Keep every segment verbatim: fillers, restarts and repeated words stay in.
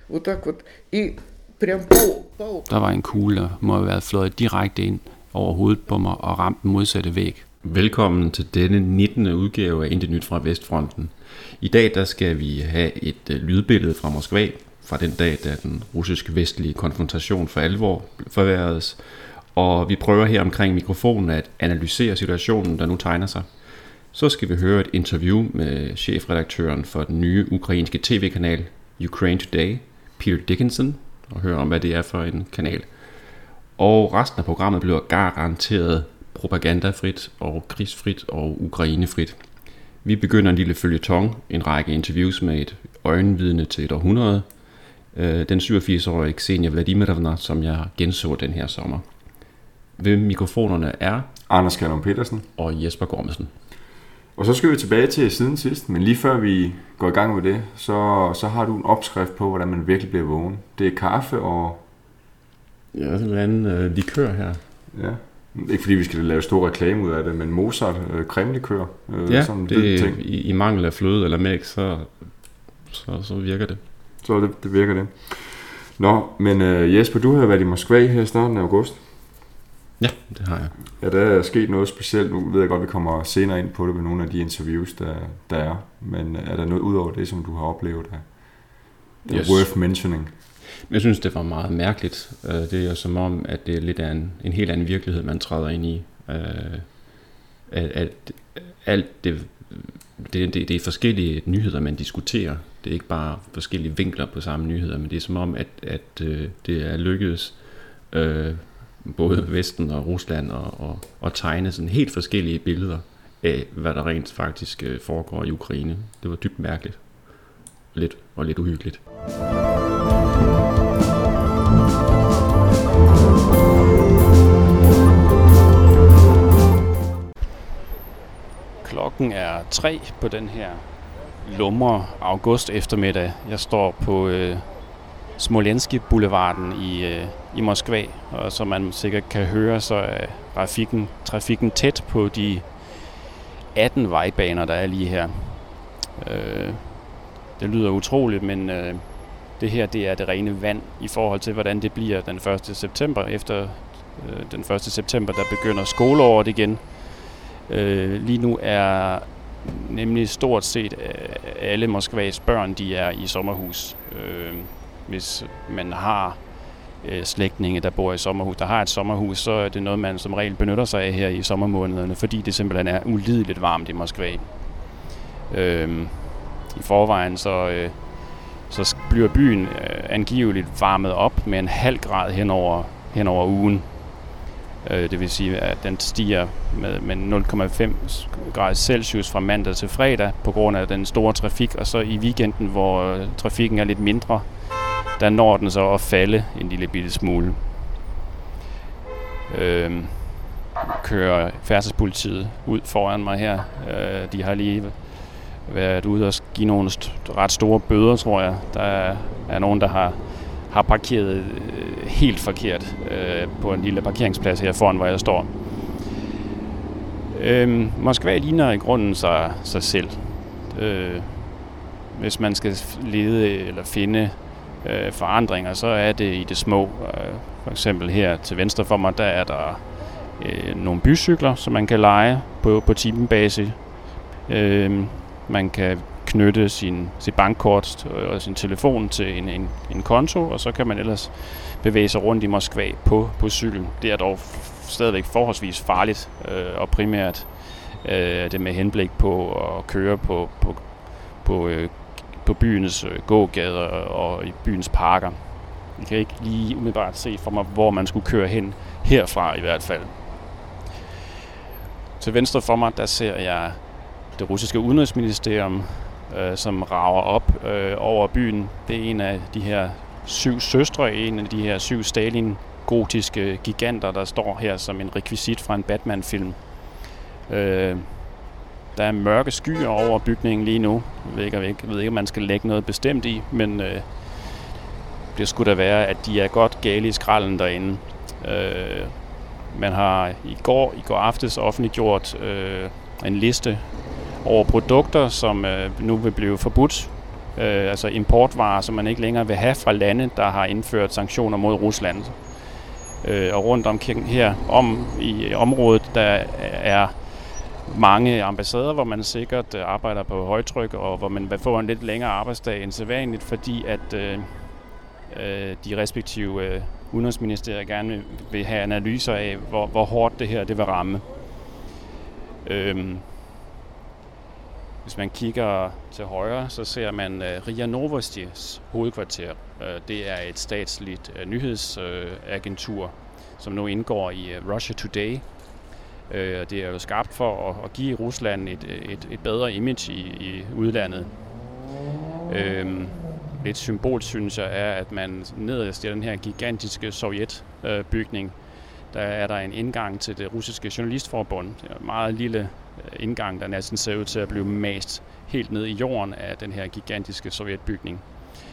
Вот так вот. И прям по, по... Der var en kugle, der må have været fløjet direkte ind over hovedet på mig og ramt den modsatte væg. Velkommen til denne nittende udgave af Intet Nyt fra Vestfronten. I dag der skal vi have et lydbillede fra Moskva, fra den dag, da den russiske vestlige konfrontation for alvor forværredes. Og vi prøver her omkring mikrofonen at analysere situationen, der nu tegner sig. Så skal vi høre et interview med chefredaktøren for den nye ukrainske tv-kanal Ukraine Today, Peter Dickinson, og høre om, hvad det er for en kanal. Og resten af programmet bliver garanteret propagandafrit og krigsfrit og ukrainefrit. Vi begynder en lille føljeton, en række interviews med et øjenvidne til et århundrede. Den syvogfirs-årige Ksenia Vladimirovna, som jeg genså den her sommer. Ved mikrofonerne er Anders Kjellum Petersen og Jesper Gormsen. Og så skal vi tilbage til siden sidst, men lige før vi går i gang med det, så, så har du en opskrift på, hvordan man virkelig bliver vågen. Det er kaffe og... Ja, sådan en eller anden øh, likør her. Ja, ikke fordi vi skal lave stor reklame ud af det, men Mozart øh, cremelikør. Øh, ja, sådan det, ting. I, i mangel af fløde eller mælk, så, så, så virker det. Så det, det virker det. Nå, men øh, Jesper, du har været i Moskva her i starten af august. Ja, det har jeg. Ja, der er sket noget specielt. Nu ved jeg godt, at vi kommer senere ind på det ved nogle af de interviews, der, der er. Men er der noget ud over det, som du har oplevet, der er yes. worth mentioning? Jeg synes, det var meget mærkeligt. Det er som om, at det er lidt af en, en helt anden virkelighed, man træder ind i. At, at alt det, det, det, det er forskellige nyheder, man diskuterer. Det er ikke bare forskellige vinkler på samme nyheder, men det er som om, at, at det er lykkedes øh, både Vesten og Rusland og, og, og tegne sådan helt forskellige billeder af, hvad der rent faktisk foregår i Ukraine. Det var dybt mærkeligt. Lidt og lidt uhyggeligt. Klokken er tre på den her lumre august eftermiddag. Jeg står på øh, Smolensky Boulevarden i, øh, i Moskva, og som man sikkert kan høre, så er trafikken, trafikken tæt på de atten vejbaner, der er lige her. Øh, det lyder utroligt, men øh, det her det er det rene vand i forhold til, hvordan det bliver den første september. Efter øh, den første september, der begynder skoleåret igen. Øh, lige nu er nemlig stort set alle Moskvas børn, de er i sommerhus. Øh, hvis man har øh, slægtninge, der bor i sommerhus, der har et sommerhus, så er det noget, man som regel benytter sig af her i sommermånederne, fordi det simpelthen er ulideligt varmt i Moskva. Øh, I forvejen så, øh, så bliver byen øh, angiveligt varmet op med en halv grad hen over, hen over ugen. Øh, det vil sige, at den stiger med, med nul komma fem grader Celsius fra mandag til fredag på grund af den store trafik, og så i weekenden, hvor øh, trafikken er lidt mindre, der når den så at falde en lille bitte smule. Øh, kører færdselspolitiet ud foran mig her. Øh, de har lige været ude og give nogle st- ret store bøder, tror jeg. Der er, er nogen, der har, har parkeret øh, helt forkert øh, på en lille parkeringsplads her foran, hvor jeg står. Øh, Moskva ligner i grunden sig, sig selv. Øh, hvis man skal lede eller finde øh, forandringer, så er det i det små. Øh, for eksempel her til venstre for mig, der er der øh, nogle bycykler, som man kan leje på, på timebase. Øh, Man kan knytte sin, sit bankkort og sin telefon til en, en, en konto, og så kan man ellers bevæge sig rundt i Moskva på, på cykel. Det er dog stadigvæk forholdsvis farligt, øh, og primært øh, det med henblik på at køre på, på, på, øh, på byens øh, gågader og i byens parker. Jeg kan ikke lige umiddelbart se for mig, hvor man skulle køre hen herfra i hvert fald. Til venstre for mig, der ser jeg det russiske udenrigsministerium, øh, som rager op øh, over byen. Det er en af de her syv søstre, en af de her syv Stalin-gotiske giganter, der står her som en rekvisit fra en Batman-film. Øh, der er mørke skyer over bygningen lige nu. Jeg ved ikke, jeg ved ikke om man skal lægge noget bestemt i, men øh, det skulle da være, at de er godt gale i skralden derinde. Øh, man har i går, i går aftes offentliggjort øh, en liste over produkter, som øh, nu vil blive forbudt øh, altså importvarer, som man ikke længere vil have fra lande, der har indført sanktioner mod Rusland. Øh, og rundt omkring her om i området, der er mange ambassader, hvor man sikkert arbejder på højtryk, og hvor man vil få en lidt længere arbejdsdag end sædvanligt, fordi at øh, øh, de respektive øh, udenrigsministerier gerne vil, vil have analyser af, hvor, hvor hårdt det her det vil ramme. Øhm, hvis man kigger til højre, så ser man uh, R I A Novostys hovedkvarter. Uh, det er et statsligt uh, nyhedsagentur, uh, som nu indgår i uh, Russia Today. Uh, det er jo skabt for at, at give Rusland et, et, et bedre image i, i udlandet. Uh, lidt symbol, synes jeg, er, at man nederst i den her gigantiske sovjetbygning, der er der en indgang til det russiske journalistforbund. Det er en meget lille indgang, der næsten ser ud til at blive mast helt ned i jorden af den her gigantiske sovjetbygning.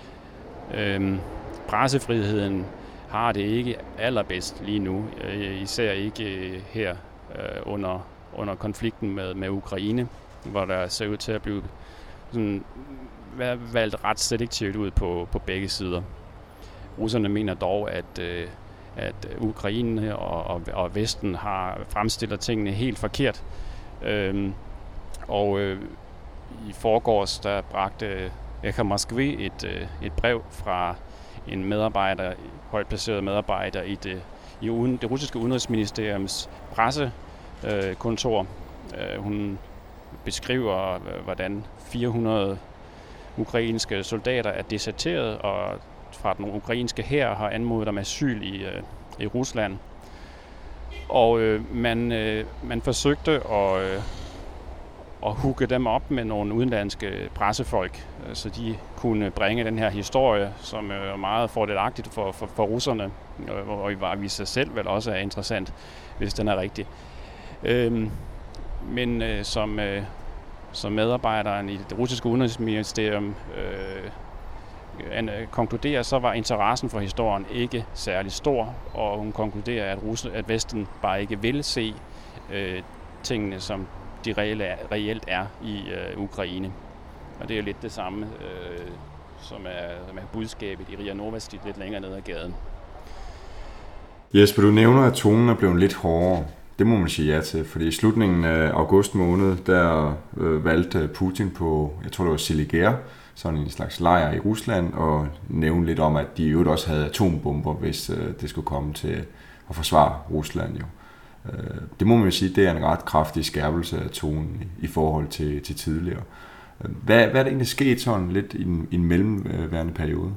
Øhm, pressefriheden har det ikke allerbedst lige nu, øh, især ikke øh, her øh, under, under konflikten med, med Ukraine, hvor der ser ud til at blive sådan, valgt ret selektivt ud på, på begge sider. Russerne mener dog, at øh, at Ukraine og, og, og Vesten har fremstillet tingene helt forkert. Øhm, og øh, i forgårs, der bragte Echo Moskva et, øh, et brev fra en medarbejder, højt placeret medarbejder i det, i uden, det russiske udenrigsministeriums pressekontor. Øh, hun beskriver, øh, hvordan fire hundrede ukrainske soldater er deserteret, og fra den ukrainske hær har anmodet om asyl i, øh, i Rusland. Og øh, man, øh, man forsøgte at, øh, at hooke dem op med nogle udenlandske pressefolk, øh, så de kunne bringe den her historie, som er meget fordelagtigt for, for, for russerne, øh, og i sig selv vel også er interessant, hvis den er rigtig. Øh, men øh, som, øh, som medarbejderen i det russiske udenrigsministerium øh, konkluderer, så var interessen for historien ikke særlig stor, og hun konkluderer, at, Rusland, at Vesten bare ikke vil se øh, tingene, som de reelle, reelt er i øh, Ukraine. Og det er jo lidt det samme, øh, som, er, som er budskabet i R I A Novosti lidt længere ned ad gaden. Jesper, du nævner, at tonen er blevet lidt hårdere. Det må man sige ja til, fordi i slutningen af august måned, der øh, valgte Putin på, jeg tror det var Siligere, sådan en slags lejr i Rusland, og nævne lidt om, at de i øvrigt også havde atombomber, hvis øh, det skulle komme til at forsvare Rusland. Jo. Øh, det må man jo sige, det er en ret kraftig skærpelse af tonen i, i forhold til, til tidligere. Hvad, hvad er det egentlig sket sådan lidt i en, i en mellemværende periode?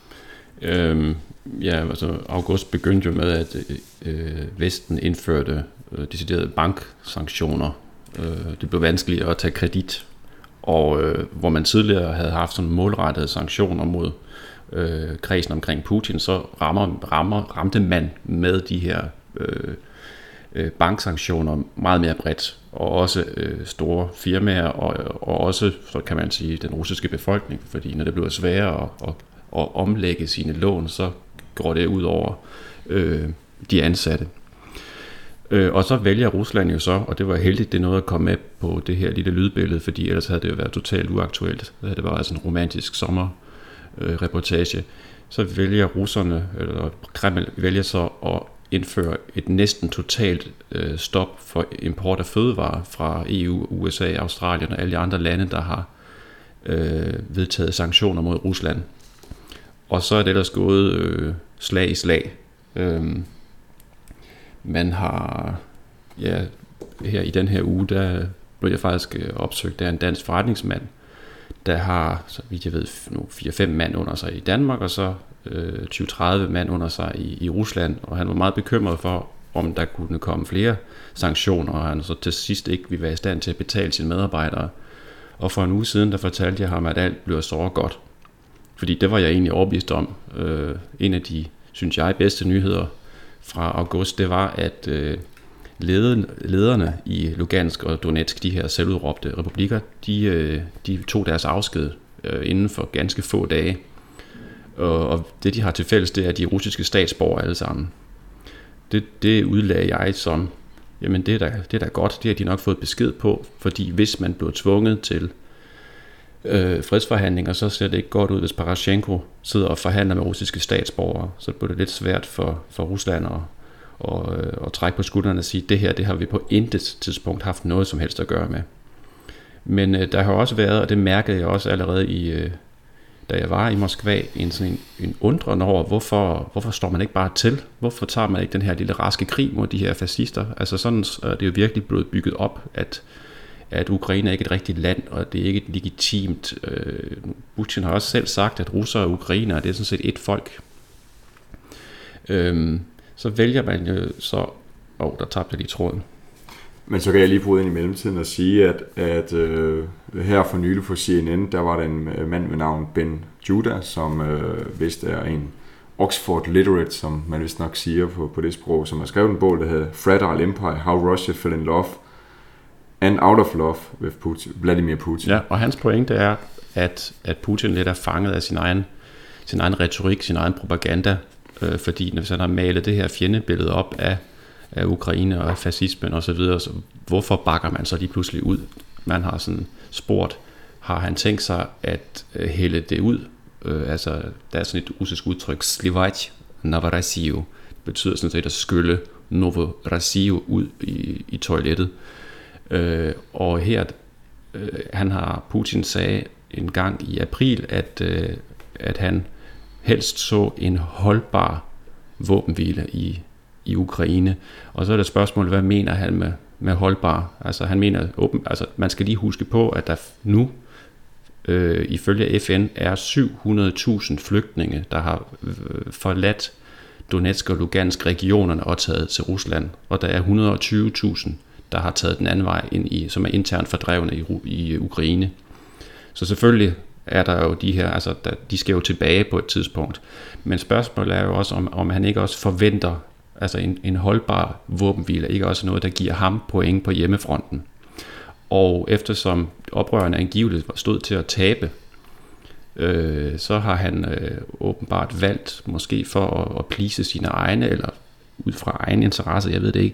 Øhm, ja, altså august begyndte jo med, at øh, Vesten indførte øh, deciderede banksanktioner. Øh, det blev vanskeligt at tage kredit, og øh, hvor man tidligere havde haft sådan målrettede sanktioner mod øh, kredsen omkring Putin, så rammer, rammer, ramte man med de her øh, øh, banksanktioner meget mere bredt, og også øh, store firmaer, og, og også, så kan man sige, den russiske befolkning, fordi når det bliver sværere at, at, at omlægge sine lån, så går det ud over øh, de ansatte. Øh, og så vælger Rusland jo så, og det var heldigt, det nåede at komme med på det her lille lydbillede, fordi ellers havde det jo været totalt uaktuelt. Det var altså en romantisk sommerreportage. Øh, så vælger russerne, eller Kreml vælger så at indføre et næsten totalt øh, stop for import af fødevarer fra E U, U S A, Australien og alle de andre lande, der har øh, vedtaget sanktioner mod Rusland. Og så er det ellers gået øh, slag i slag. Øh, man har, ja, her i den her uge, der blev jeg faktisk opsøgt af en dansk forretningsmand, der har, så vidt jeg ved, nu fire fem mand under sig i Danmark, og så øh, tyve til tredive mand under sig i, i Rusland, og han var meget bekymret for, om der kunne komme flere sanktioner, og han så til sidst ikke ville være i stand til at betale sine medarbejdere. Og for en uge siden, der fortalte jeg ham, at alt bliver så godt. Fordi det var jeg egentlig overbevist om. Øh, en af de, synes jeg, bedste nyheder fra august, det var, at øh, leden, lederne i Lugansk og Donetsk, de her selvudråbte republikker, de, øh, de tog deres afsked øh, inden for ganske få dage. Og, og det, de har til fælles, det er de russiske statsborgere alle sammen. Det, det udlagde jeg som, jamen det er, da, det er da godt, det har de nok fået besked på, fordi hvis man blev tvunget til øh, fredsforhandlinger, så ser det ikke godt ud, hvis Poroshenko sidder og forhandler med russiske statsborgere. Så bliver det lidt svært for, for Rusland at, og, og trække på skuldrene og sige, det her det har vi på intet tidspunkt haft noget som helst at gøre med. Men øh, der har også været, og det mærkede jeg også allerede i, øh, da jeg var i Moskva, en, sådan en, en undren over, hvorfor, hvorfor står man ikke bare til? Hvorfor tager man ikke den her lille raske krig mod de her fascister? Altså sådan er det jo virkelig blevet bygget op, at, at Ukraine er ikke et rigtigt land, og det er ikke et legitimt. Øh, Putin har også selv sagt, at russere og ukrainere, det er sådan set et folk. Øh, så vælger man jo så... Åh, oh, der tabte jeg lige tråden. Men så kan jeg lige bryde ind i mellemtiden og sige, at, at øh, her for nylig på C N N, der var der en mand ved navn Ben Judah, som øh, vist er en Oxford literate, som man vist nok siger på, på det sprog, som har skrevet en bog, der hedder Fragile Empire, How Russia Fell in Love and Out of Love with Putin, Vladimir Putin. Ja, og hans pointe er, at, at Putin lidt er fanget af sin egen, sin egen retorik, sin egen propaganda, øh, fordi hvis han har malet det her fjendebillede op af af Ukraine og af fascismen og så videre, så hvorfor bakker man så lige pludselig ud? Man har sådan spurgt, har han tænkt sig at øh, hælde det ud? Øh, altså, der er sådan et russisk udtryk, slivat Novorossiyu, betyder sådan set at skylle Novorossiyu ud i, i toilettet. Øh, og her, øh, han har, Putin sagde en gang i april, at, øh, at han helst så en holdbar våbenhvile i i Ukraine. Og så er der spørgsmålet, hvad mener han med, med holdbar? Altså han mener, åben, altså man skal lige huske på, at der nu øh, ifølge F N er syv hundrede tusind flygtninge, der har øh, forladt Donetsk og Lugansk regionerne og taget til Rusland. Og der er et hundrede og tyve tusind, der har taget den anden vej ind i, som er internt fordrevne i, i Ukraine. Så selvfølgelig er der jo de her, altså der, de skal jo tilbage på et tidspunkt. Men spørgsmålet er jo også, om, om han ikke også forventer, altså en, en holdbar våbenhvile, ikke også noget, der giver ham point på hjemmefronten. Og eftersom oprørerne angiveligt stod til at tabe, øh, så har han øh, åbenbart valgt, måske for at, at please sine egne, eller ud fra egen interesse, jeg ved det ikke,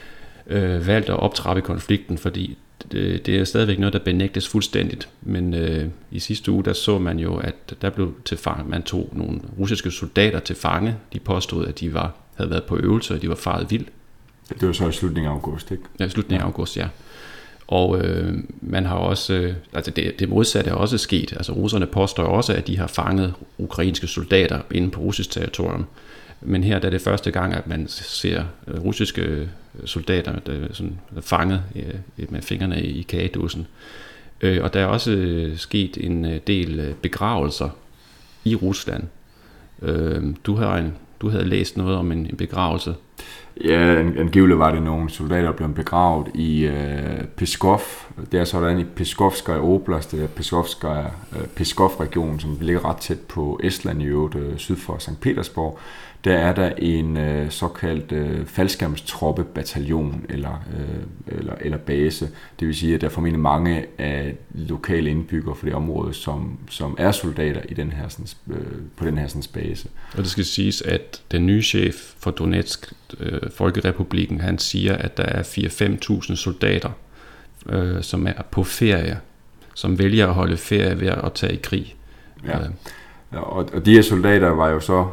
øh, valgt at optrappe konflikten, fordi det, det er stadigvæk noget, der benægtes fuldstændigt. Men øh, i sidste uge, der så man jo, at der blev til fange, man tog nogle russiske soldater til fange. De påstod, at de var havde været på øvelse, og de var faret vild. Det var så i slutningen af august, ikke? Ja, i slutningen af august, ja. Og øh, man har også, øh, altså det, det modsatte er også sket. Altså russerne påstår også, at de har fanget ukrainske soldater inde på russisk territorium. Men her der er det første gang, at man ser øh, russiske soldater der, sådan, der fanget øh, med fingrene i kagedåsen. Øh, og der er også øh, sket en del begravelser i Rusland. Øh, du har en Du havde læst noget om en, en begravelse. Ja, angiveligt var det nogle soldater, der blev begravet i øh, Peskov. Det er sådan i Peskovskaya Oblast, det er Peskovskaya, øh, Peskov-regionen, som ligger ret tæt på Estland i øvrigt, øh, syd for Sankt Petersborg. Der er der en øh, såkaldt øh, faldskærmstroppebataljon eller, øh, eller, eller base. Det vil sige, at der er formentlig mange af lokale indbyggere for det område, som, som er soldater i den her, sådan, øh, på den her sådan, base. Og det skal siges, at den nye chef for Donetsk, øh, Folkerepublikken, han siger, at der er fire til fem tusind soldater, øh, som er på ferie, som vælger at holde ferie ved at tage i krig. Ja. Og, og de her soldater var jo så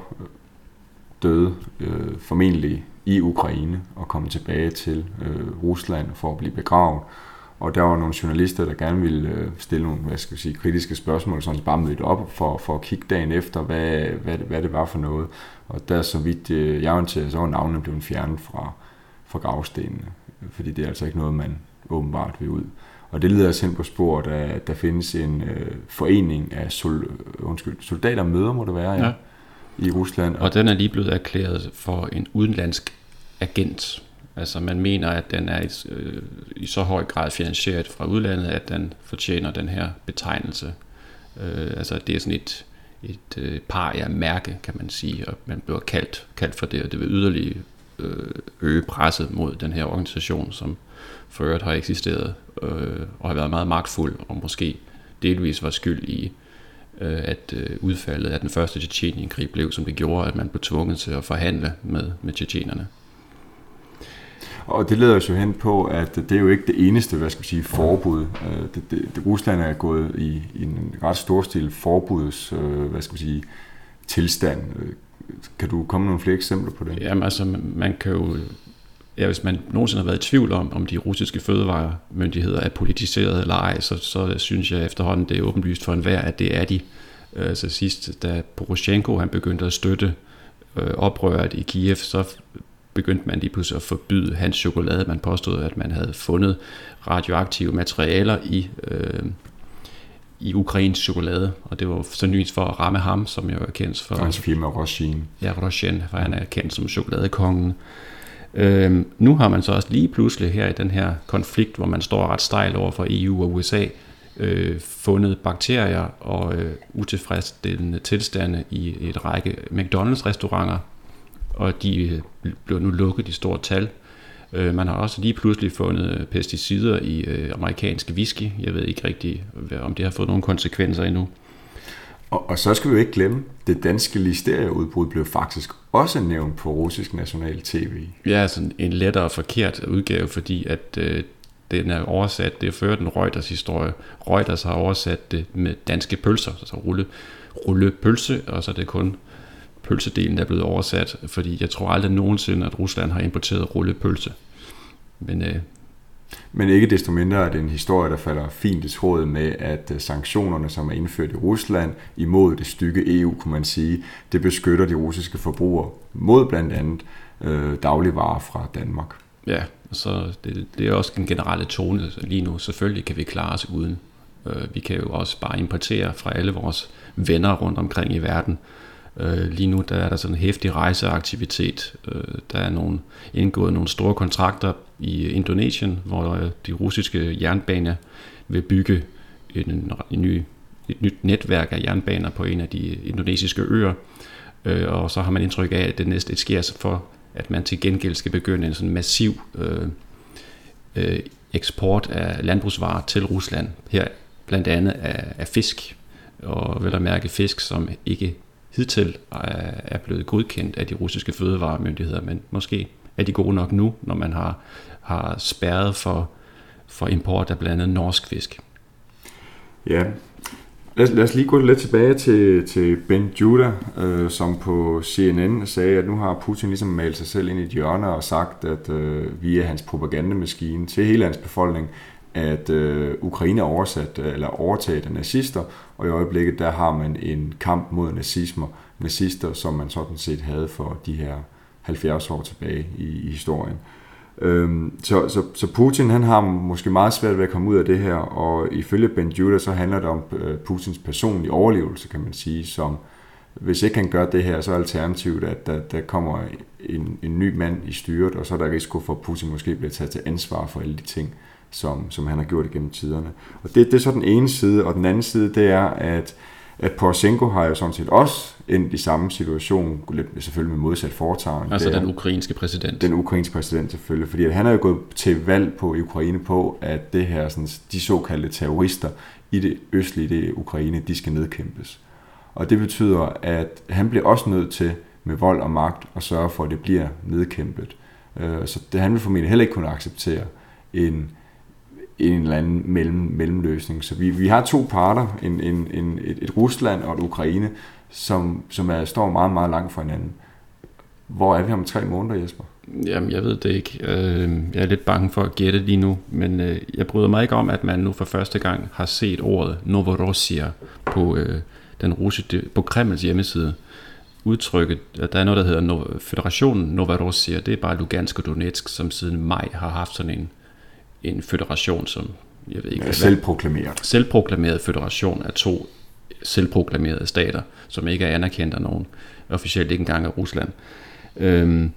døde øh, formentlig i Ukraine og kom tilbage til øh, Rusland for at blive begravet. Og der var nogle journalister, der gerne ville øh, stille nogle hvad skal jeg sige, kritiske spørgsmål, sådan bare mødte op for, for at kigge dagen efter, hvad, hvad, hvad det var for noget. Og der, så vidt øh, jeg orienterede, så var navnene blevet fjernet fra, fra gravstenene, fordi det er altså ikke noget, man åbenbart vil ud. Og det leder os hen på sporet, at der findes en øh, forening af sol, undskyld, soldater møder, må det være, ja. Ja. I Rusland. Og den er lige blevet erklæret for en udenlandsk agent. Altså man mener, at den er i, øh, i så høj grad finansieret fra udlandet, at den fortjener den her betegnelse. Øh, altså det er sådan et, et øh, par af mærke, kan man sige, og man bliver kaldt, kaldt for det, og det vil yderligere øh, øge presset mod den her organisation, som for øvrigt har eksisteret øh, og har været meget magtfuld, og måske delvis var skyld i at udfaldet af den første Tjetjenienkrig blev, som det gjorde, at man blev tvunget til at forhandle med, med tjetjenerne. Og det leder os jo hen på, at det er jo ikke det eneste, hvad skal vi sige, forbud. Det, det, det, Rusland er gået i, i en ret stor stil forbuds, hvad skal vi sige, tilstand. Kan du komme med nogle flere eksempler på det? Jamen altså, man kan jo... Ja, hvis man nogensinde har været i tvivl om, om de russiske fødevaremyndigheder er politiseret eller ej, så, så synes jeg efterhånden, det er åbenlyst for enhver, at det er de. Øh, så sidst, da Poroshenko han begyndte at støtte øh, oprøret i Kiev, så begyndte man lige pludselig at forbyde hans chokolade. Man påstod, at man havde fundet radioaktive materialer i, øh, i ukrainsk chokolade, og det var sandsynligvis for at ramme ham, som jo er kendt for... Hans firma Roshin. Ja, Roshin, for han er kendt som chokoladekongen. Øhm, nu har man så også lige pludselig her i den her konflikt, hvor man står ret stejl over for E U og U S A, øh, fundet bakterier og øh, utilfredsstillende tilstande i et række McDonald's-restauranter, og de øh, bliver nu lukket i stort tal. Øh, man har også lige pludselig fundet pesticider i øh, amerikansk whisky. Jeg ved ikke rigtig, om det har fået nogle konsekvenser endnu. Og, og så skal vi jo ikke glemme, det danske listeria-udbrud blev faktisk også nævnt på russisk national tv. Ja, sådan en lettere og forkert udgave, fordi at øh, den er oversat, det er før den Reuters historie. Reuters har oversat det med danske pølser, altså rulle, rulle pølse, og så er det kun pølsedelen, der er blevet oversat, fordi jeg tror aldrig nogensinde, at Rusland har importeret rulle pølse. Men... Øh, Men ikke desto mindre er det en historie, der falder fint i tråd med, at sanktionerne, som er indført i Rusland imod det stykke E U, kunne man sige, det beskytter de russiske forbrugere mod blandt andet øh, dagligvarer fra Danmark. Ja, så det, det er også en generelle tone lige nu. Selvfølgelig kan vi klare os uden. Øh, vi kan jo også bare importere fra alle vores venner rundt omkring i verden. Øh, lige nu der er der sådan en hæftig rejseaktivitet. Øh, der er nogle, indgået nogle store kontrakter i Indonesien, hvor øh, de russiske jernbaner vil bygge en, en ny, et nyt netværk af jernbaner på en af de indonesiske øer. Øh, og så har man indtryk af, at det næste sker for, at man til gengæld skal begynde en sådan massiv øh, øh, eksport af landbrugsvarer til Rusland. Her blandt andet af, af fisk, og vel at mærke fisk, som ikke hidtil er blevet godkendt af de russiske fødevaremyndigheder, men måske er de gode nok nu, når man har, har spærret for, for import af blandt andet norsk fisk. Ja, lad os, lad os lige gå lidt tilbage til, til Ben Judah, øh, som på C N N sagde, at nu har Putin ligesom malet sig selv ind i et hjørne og sagt, at øh, via hans propagandamaskine til hele hans befolkning, at øh, Ukraine er oversat eller overtaget af nazister, og i øjeblikket der har man en kamp mod nazismer, nazister, som man sådan set havde for de her halvfjerds år tilbage i, i historien. Øhm, så, så, så Putin han har måske meget svært ved at komme ud af det her, og ifølge Ben Judah så handler det om øh, Putins personlige overlevelse, kan man sige, som hvis ikke han gør det her, så er alternativet, at der, der kommer en, en ny mand i styret, og så er der risiko for, at Putin måske bliver taget til ansvar for alle de ting, som, som han har gjort igennem tiderne. Og det, det er så den ene side, og den anden side, det er, at, at Poroshenko har jo sådan set også endt i samme situation, lidt selvfølgelig med modsat foretegn. Altså den ukrainske præsident. Den ukrainske præsident selvfølgelig, fordi at han er jo gået til valg på i Ukraine på, at det her, sådan, de såkaldte terrorister i det østlige det Ukraine, de skal nedkæmpes. Og det betyder, at han bliver også nødt til med vold og magt at sørge for, at det bliver nedkæmpet. Så det, han vil formentlig heller ikke kunne acceptere en en eller anden mellem, mellemløsning. Så vi, vi har to parter, en, en, en, et, et Rusland og et Ukraine, som, som er, står meget, meget langt fra hinanden. Hvor er vi om tre måneder, Jesper? Jamen, jeg ved det ikke. Jeg er lidt bange for at gætte lige nu, men jeg bryder mig ikke om, at man nu for første gang har set ordet Novorossiya på, den russiske, på Kremls hjemmeside. Udtrykket, der er noget, der hedder Føderationen Novorossiya, det er bare Lugansk og Donetsk, som siden maj har haft sådan en en føderation, som jeg ved ikke, ja, selvproklameret. Selvproklameret føderation af to selvproklamerede stater, som ikke er anerkendt af nogen, officielt ikke engang af Rusland. Øhm,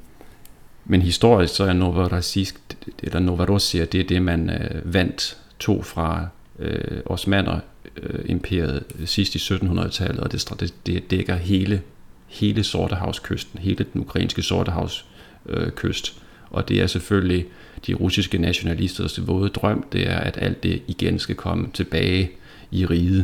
men historisk så er Novorossisk, eller Novorossiya, det er det, man øh, vandt, tog fra øh, Osmaner-imperiet øh, sidst i syttenhundredetallet, og det, det, det dækker hele, hele Sortehavskysten, hele den ukrainske Sortehavskyst. Øh, og det er selvfølgelig de russiske nationalisters våde drøm, det er, at alt det igen skal komme tilbage i riget.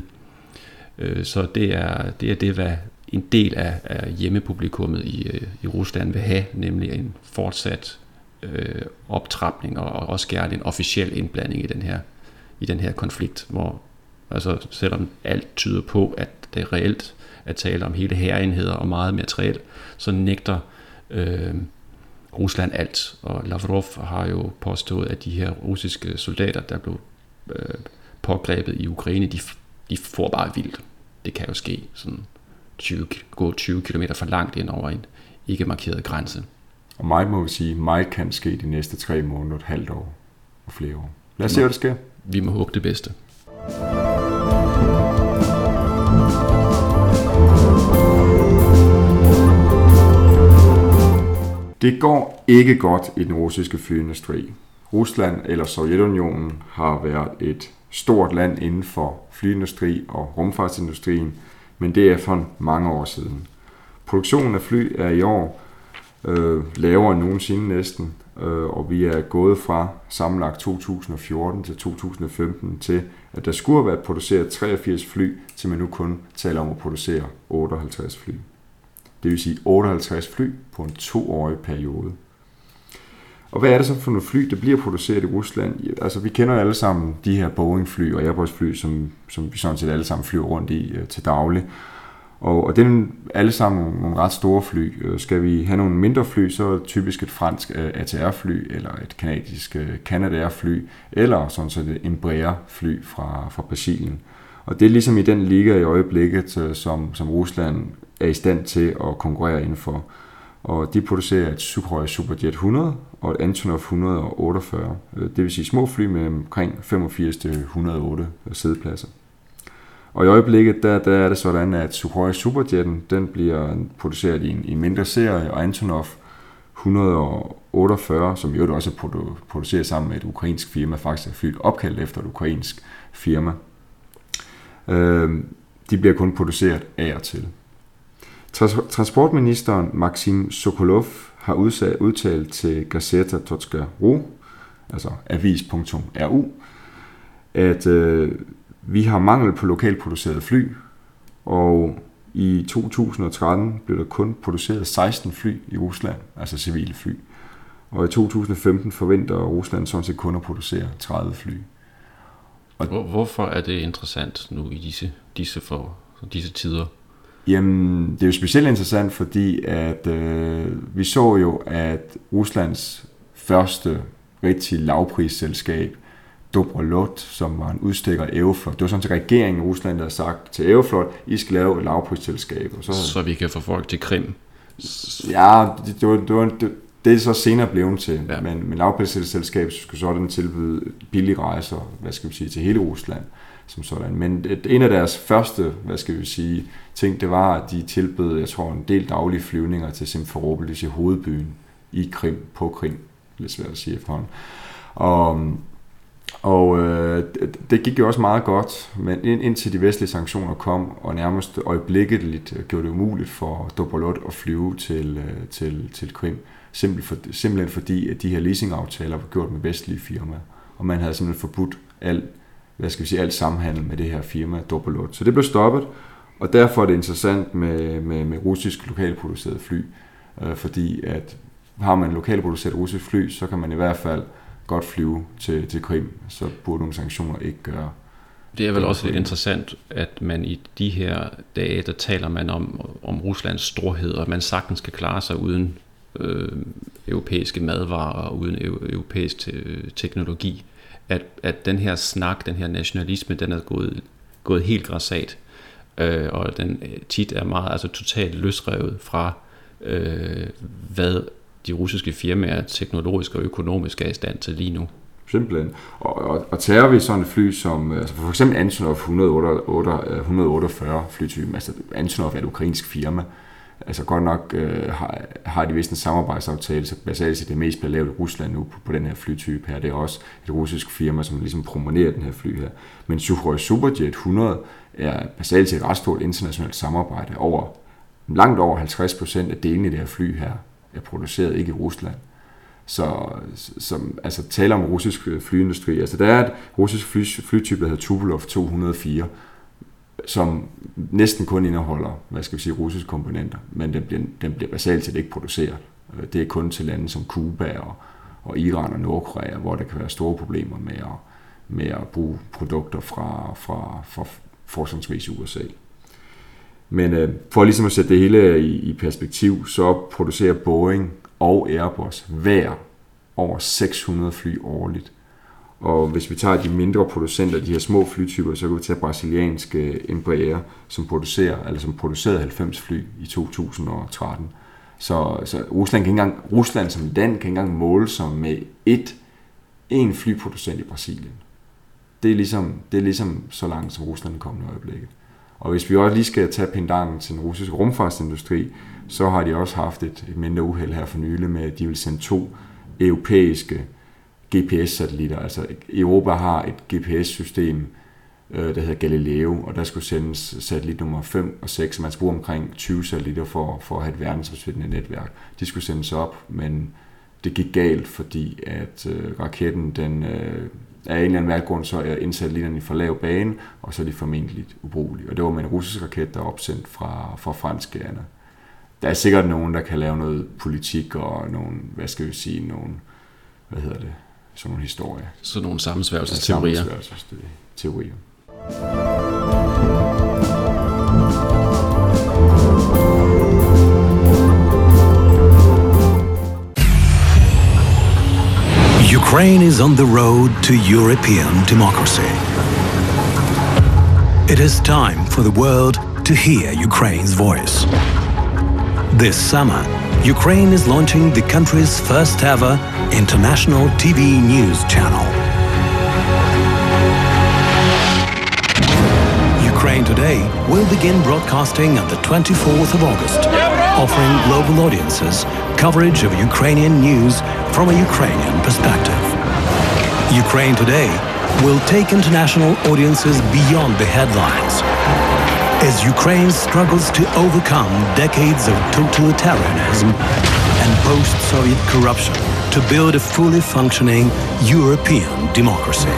Så det er det, er det hvad en del af, af hjemmepublikummet i, i Rusland vil have, nemlig en fortsat øh, optrapning og, og også gerne en officiel indblanding i den her, i den her konflikt, hvor altså, selvom alt tyder på, at det reelt er tale om hele hærenheder og meget materiel, så nægter øh, Rusland alt. Og Lavrov har jo påstået, at de her russiske soldater, der blev øh, pågrebet i Ukraine, de, de får bare vildt. Det kan jo ske sådan tyve, gå tyve kilometer for langt ind over en ikke markeret grænse. Og meget må vi sige, meget kan ske de næste tre måneder, et halvt år og flere år. Lad os se, hvad der sker. Vi må håbe det bedste. Det går ikke godt i den russiske flyindustri. Rusland eller Sovjetunionen har været et stort land inden for flyindustri og rumfartsindustrien, men det er for mange år siden. Produktionen af fly er i år øh, lavere end nogensinde næsten, øh, og vi er gået fra sammenlagt to tusind og fjorten til to tusind og femten til, at der skulle have været produceret treogfirs fly, til man nu kun taler om at producere otteoghalvtreds fly. Det vil sige otteoghalvtreds fly på en toårig periode. Og hvad er det så for nogle fly, der bliver produceret i Rusland? Ja, altså, vi kender alle sammen de her Boeing-fly og Airbus-fly, som, som vi sådan set alle sammen flyver rundt i uh, til daglig. Og, og det er alle sammen nogle, nogle ret store fly. Uh, skal vi have nogle mindre fly, så er det typisk et fransk uh, A T R-fly, eller et kanadisk uh, Canadair-fly, eller sådan set et Embraer-fly fra, fra Brasilien. Og det er ligesom i den liga i øjeblikket, uh, som, som Rusland er i stand til at konkurrere indenfor. Og de producerer et Sukhoi Superjet hundrede og et Antonov et hundrede og otteogfyrre. Det vil sige små fly med omkring femogfirs til et hundrede og otte sædepladser. Og i øjeblikket der, der er det sådan, at Sukhoi Superjetten den bliver produceret i en, i en mindre serie, og Antonov et hundrede og otteogfyrre, som jo også er produceret sammen med et ukrainsk firma, faktisk er flyet opkaldt efter et ukrainsk firma. Øh, de bliver kun produceret af og til. Transportministeren Maxim Sokolov har udtalt til Gazeta punktum ru, altså avis punktum ru, at øh, vi har mangel på lokalt producerede fly, og i to tusind og tretten blev der kun produceret seksten fly i Rusland, altså civile fly. Og i to tusind og femten forventer Rusland sådan set kun at producere tredive fly. Og hvorfor er det interessant nu i disse, disse, for, disse tider? Jamen, det er jo specielt interessant, fordi at øh, vi så jo, at Ruslands første rigtig lavprisselskab, Dobrolot, som var en udstikker af Aeroflot, det var sådan til regeringen i Rusland, der har sagt til Aeroflot, I skal lave et lavprisselskab. Og så, så vi kan få folk til Krim. Ja, det, det, var, det, var, det, det er så senere blevet til, ja. men, men lavprisselskab skulle sådan tilbyde billige rejser, hvad skal vi sige, til hele Rusland. Som sådan. Men en af deres første, hvad skal vi sige, ting, det var, at de tilbød, jeg tror, en del daglige flyvninger til Simferopol, det er hovedbyen i Krim, på Krim, lidt svært at sige efterhånden. Og, og øh, det gik jo også meget godt, men indtil de vestlige sanktioner kom, og nærmest øjeblikkeligt gjorde det umuligt for Dobrolot at flyve til, til, til Krim, simpelthen fordi, at de her leasingaftaler var gjort med vestlige firmaer, og man havde simpelthen forbudt alt hvad skal vi sige, alt samhandel med det her firma, Dobrolot. Så det blev stoppet, og derfor er det interessant med, med, med russisk lokalproduceret fly, øh, fordi at har man lokalproduceret russisk fly, så kan man i hvert fald godt flyve til, til Krim, så burde nogle sanktioner ikke gøre. Det er vel også lidt interessant, at man i de her dage, der taler man om, om Ruslands storhed, og man sagtens skal klare sig uden øh, europæiske madvarer og uden europæisk te- teknologi. At, at den her snak, den her nationalisme, den er gået, gået helt grassat, øh, og den tit er meget, altså totalt løsrevet fra, øh, hvad de russiske firmaer teknologisk og økonomisk er i stand til lige nu. Simpelthen. Og, og, og tager vi sådan et fly som, altså for eksempel Antonov et hundrede og otteogfyrre flytypen, altså Antonov er et ukrainsk firma, altså godt nok øh, har, har de vist en samarbejdsaftale, så basalt set det mest bliver lavet i Rusland nu på, på den her flytype her. Det er også et russisk firma, som ligesom promonerer den her fly her. Men Sukhoi Superjet hundrede er basalt set et ret stort internationalt samarbejde. Over, langt over halvtreds procent af delene i det her fly her er produceret ikke i Rusland. Så som, altså taler om russisk flyindustri. Altså der er et russisk fly, flytype, der hedder Tupolev to hundrede og fire, som næsten kun indeholder, hvad skal vi sige, russiske komponenter, men den bliver, den bliver basalt set ikke produceret. Det er kun til lande som Cuba og, og Iran og Nordkorea, hvor der kan være store problemer med at, med at bruge produkter fra, fra, fra fortrinsvis U S A. Men øh, for ligesom at sætte det hele i, i perspektiv, så producerer Boeing og Airbus hver over seks hundrede fly årligt. Og hvis vi tager de mindre producenter, de her små flytyper, så kan vi tage brasilianske Embraer, som producerer, eller som producerede halvfems fly i to tusind og tretten. Så, så Rusland, kan ikke engang, Rusland som land kan ikke engang måle sig med et, en flyproducent i Brasilien. Det er, ligesom, det er ligesom så langt, som Rusland er kommet i øjeblikket. Og hvis vi også lige skal tage pendanten til den russiske rumfartsindustri, så har de også haft et, et mindre uheld her for nylig med, at de vil sende to europæiske G P S-satellitter. Altså Europa har et G P S-system, øh, der hedder Galileo, og der skulle sendes satellit nummer fem og seks, så man skal bruge omkring tyve satellitter for, for at have et verdensomspændende netværk. De skulle sendes op, men det gik galt, fordi at øh, raketten, den øh, af en eller anden mærkegrund, så er indsatellitterne i for lav bane, og så er de formentlig ubrugelige. Og det var med en russisk raket, der er opsendt fra, fra franskerne. Der er sikkert nogen, der kan lave noget politik og nogle, hvad skal vi sige, nogle, hvad hedder det, sådan nogle historier. Sådan nogle sammensværgelsesteorier. Sammensværgelsesteorier. Ukraine is on the road to European democracy. It is time for the world to hear Ukraine's voice. This summer, Ukraine is launching the country's first ever international T V news channel. Ukraine Today will begin broadcasting on the twenty-fourth of August, offering global audiences coverage of Ukrainian news from a Ukrainian perspective. Ukraine Today will take international audiences beyond the headlines as Ukraine struggles to overcome decades of totalitarianism and post-Soviet corruption to build a fully functioning European democracy.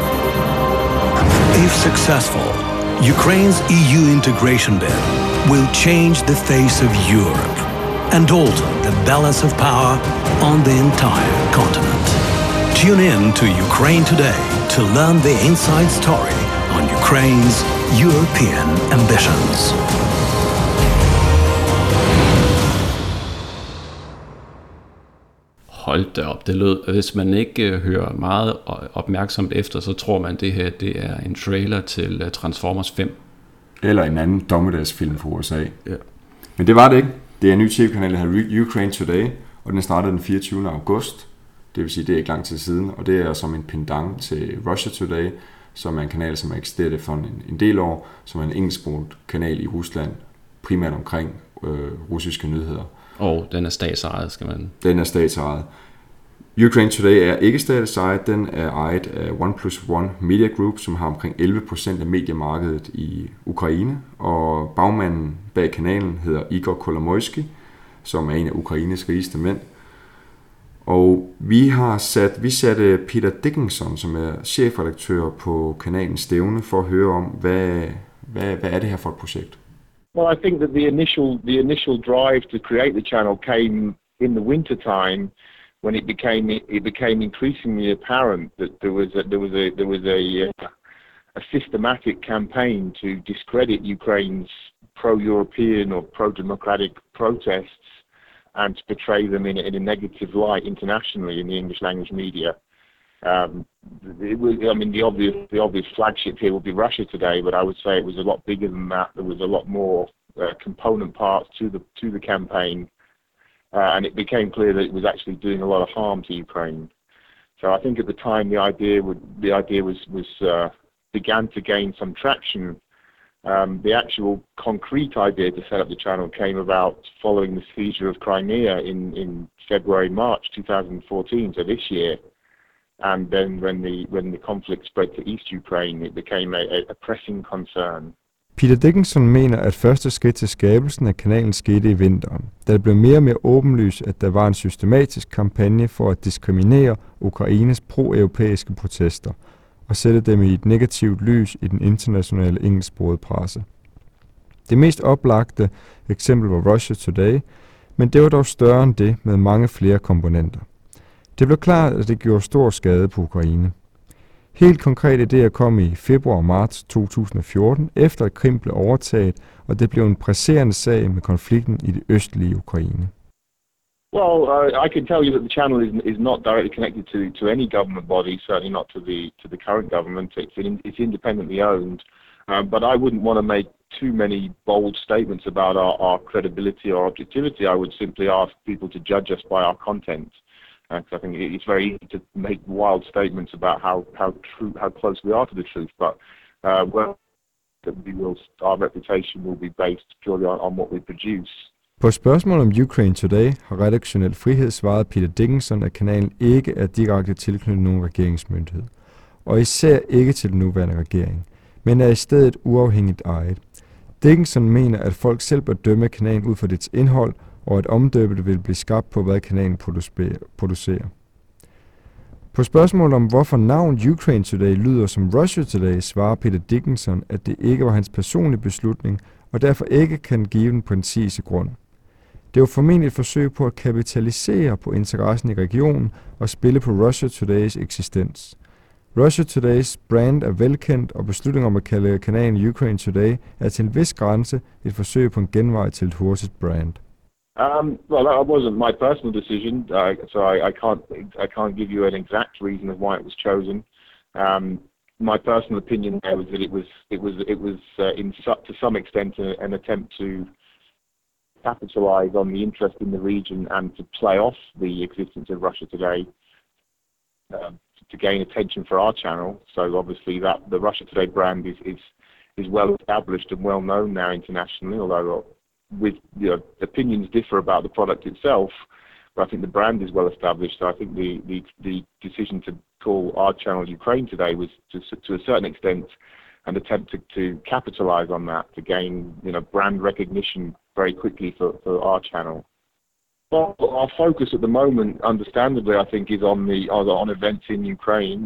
If successful, Ukraine's E U integration bid will change the face of Europe and alter the balance of power on the entire continent. Tune in to Ukraine Today to learn the inside story on Ukraine's European ambitions. Hold da op, det lød. Hvis man ikke hører meget opmærksomt efter, så tror man, at det her det er en trailer til Transformers fem. Eller en anden dommedagsfilm fra U S A. Ja. Men det var det ikke. Det er en ny tv-kanal, der hedder Ukraine Today, og den startede den fireogtyvende august. Det vil sige, det er ikke lang tid siden, og det er som en pendant til Russia Today, som er en kanal, som har eksisteret for en, en del år, som er en engelsksproget kanal i Rusland, primært omkring øh, russiske nyheder. Og den er statsejet, skal man... Den er statsejet. Ukraine Today er ikke statsejet, den er ejet af One Plus One Media Group, som har omkring elleve procent af mediemarkedet i Ukraine, og bagmanden bag kanalen hedder Igor Kolomoisky, som er en af Ukraines rigeste mænd. Og vi har sat, vi satte Peter Dickinson, som er chefredaktør på kanalens stævne, for at høre om, hvad, hvad, hvad er det her for et projekt? Well, I think that the initial the initial drive to create the channel came in the winter time, when it became it became increasingly apparent that there was a, there was a there was a a systematic campaign to discredit Ukraine's pro-European or pro-democratic protests and to portray them in a, in a negative light internationally in the English language media. Um, it was, I mean, the obvious the obvious flagship here would be Russia Today, but I would say it was a lot bigger than that. There was a lot more uh, component parts to the to the campaign, uh, and it became clear that it was actually doing a lot of harm to Ukraine. So I think at the time the idea would the idea was was uh, began to gain some traction. Um, the actual concrete idea to set up the channel came about following the seizure of Crimea in in February March twenty fourteen, so this year. And then when the when the conflict spread to East Ukraine, it became a, a pressing concern. Peter Dickinson mener, at første skridt til skabelsen af kanalen skete i vinteren, da det blev mere og mere åbenlyst, at der var en systematisk kampagne for at diskriminere Ukraines pro-europæiske protester og sætte dem i et negativt lys i den internationale engelsksprogede presse. Det mest oplagte eksempel var Russia Today, men det var dog større end det med mange flere komponenter. Det blev klart, at det gjorde stor skade på Ukraine. Helt konkret idéer kom i februar og marts to tusind og fjorten, efter at Krim blev overtaget, og det blev en presserende sag med konflikten i det østlige Ukraine. Well, uh, I can tell you that the channel is, is not directly connected to, to any government body, certainly not to the to the current government. It's, in, it's independently owned, um, but I wouldn't want to make too many bold statements about our, our credibility or objectivity. I would simply ask people to judge us by our content. Because uh, I think it's very easy to make wild statements about how how true, how close we are to the truth, but uh, well, we will, our reputation will be based purely on, on what we produce. På spørgsmål om Ukraine Today har redaktionel frihed svaret Peter Dickinson, at kanalen ikke er direkte tilknyttet nogen regeringsmyndighed, og især ikke til den nuværende regering, men er i stedet uafhængigt ejet. Dickinson mener, at folk selv bør dømme kanalen ud fra dets indhold, og at omdøbet vil blive skabt på, hvad kanalen producerer. På spørgsmålet om, hvorfor navnet Ukraine Today lyder som Russia Today, svarer Peter Dickinson, at det ikke var hans personlige beslutning, og derfor ikke kan give den præcise grund. Det var formentlig et forsøg på at kapitalisere på interessen i regionen og spille på Russia Todays eksistens. Russia Todays brand er velkendt, og beslutningen om at kalde kanalen Ukraine Today er til en vis grænse et forsøg på en genvej til et hurtigt brand. Um, well, that wasn't my personal decision, uh, so I, I can't I can't give you an exact reason of why it was chosen. Um, my personal opinion there was that it was it was it was uh, in su- to some extent a, an attempt to capitalize on the interest in the region and to play off the existence of Russia Today uh, to gain attention for our channel. So obviously that the Russia Today brand is is is well established and well known now internationally, although with you know, opinions differ about the product itself, but I think the brand is well established. So I think the, the, the decision to call our channel Ukraine Today was to, to a certain extent an attempt to, to capitalize on that, to gain you know brand recognition very quickly for, for our channel. Well, our focus at the moment, understandably, I think, is on the on events in Ukraine,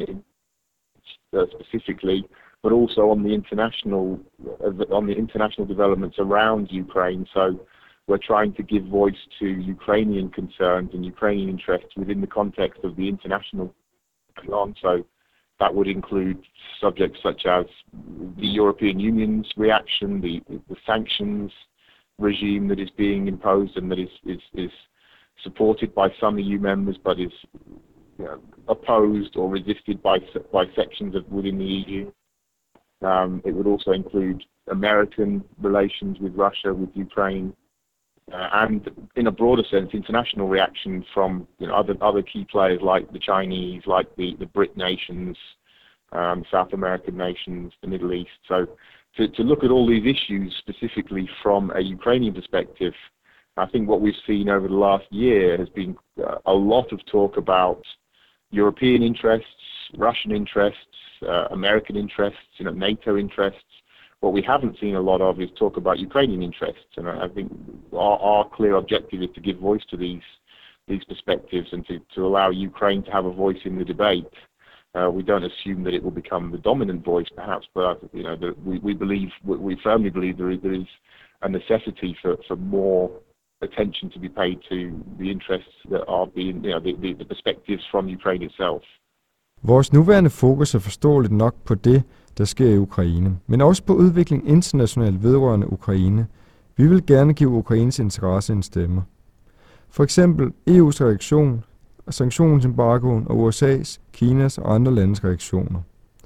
uh, specifically, but also on the international on the international developments around Ukraine. So we're trying to give voice to Ukrainian concerns and Ukrainian interests within the context of the international on. So that would include subjects such as the European Union's reaction, the, the sanctions regime that is being imposed and that is is, is supported by some E U members, but is you know, opposed or resisted by by sections of within the E U. Um, it would also include American relations with Russia, with Ukraine, uh, and in a broader sense, international reaction from you know, other other key players like the Chinese, like the, the BRIC nations, um, South American nations, the Middle East. So to, to look at all these issues specifically from a Ukrainian perspective, I think what we've seen over the last year has been uh, a lot of talk about European interests, Russian interests, Uh, American interests, you know, NATO interests. What we haven't seen a lot of is talk about Ukrainian interests, and I think our, our clear objective is to give voice to these these perspectives and to, to allow Ukraine to have a voice in the debate. Uh, we don't assume that it will become the dominant voice, perhaps, but you know, the, we we believe we firmly believe there is, there is a necessity for, for more attention to be paid to the interests that are being, you know, the, the, the perspectives from Ukraine itself. Vores nuværende fokus er forståeligt nok på det, der sker i Ukraine, men også på udvikling internationalt vedrørende Ukraine. Vi vil gerne give Ukraines interesse en stemme. For eksempel E U's reaktion, sanktionsembargoen og U S A's, Kinas og andre landes reaktioner.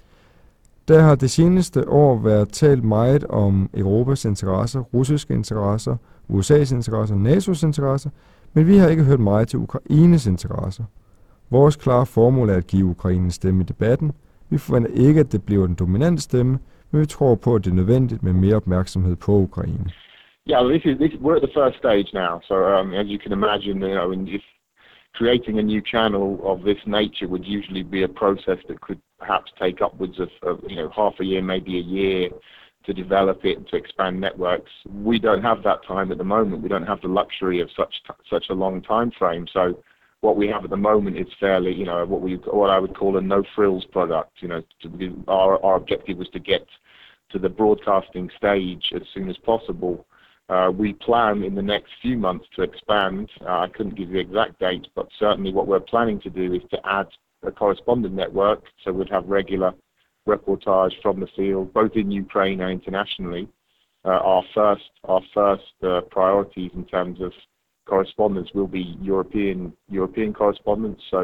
Der har det seneste år været talt meget om Europas interesser, russiske interesser, U S A's interesser, NATO's interesser, men vi har ikke hørt meget til Ukraines interesser. Vores klare formål er at give Ukraine en stemme i debatten. Vi forventer ikke, at det bliver den dominante stemme, men vi tror på, at det er nødvendigt med mere opmærksomhed på Ukraine. Yeah, well, this is, this, we're at the first stage now, so um, as you can imagine, you know, if creating a new channel of this nature would usually be a process that could perhaps take upwards of, of you know, half a year, maybe a year to develop it and to expand networks. We don't have that time at the moment. We don't have the luxury of such such a long time frame, so what we have at the moment is fairly, you know, what we what I would call a no-frills product. You know, to, our our objective was to get to the broadcasting stage as soon as possible. Uh, we plan in the next few months to expand. Uh, I couldn't give you exact dates, but certainly what we're planning to do is to add a correspondent network, so we'd have regular reportage from the field, both in Ukraine and internationally. Uh, our first, our first uh, priorities in terms of correspondence will be European, European correspondence. So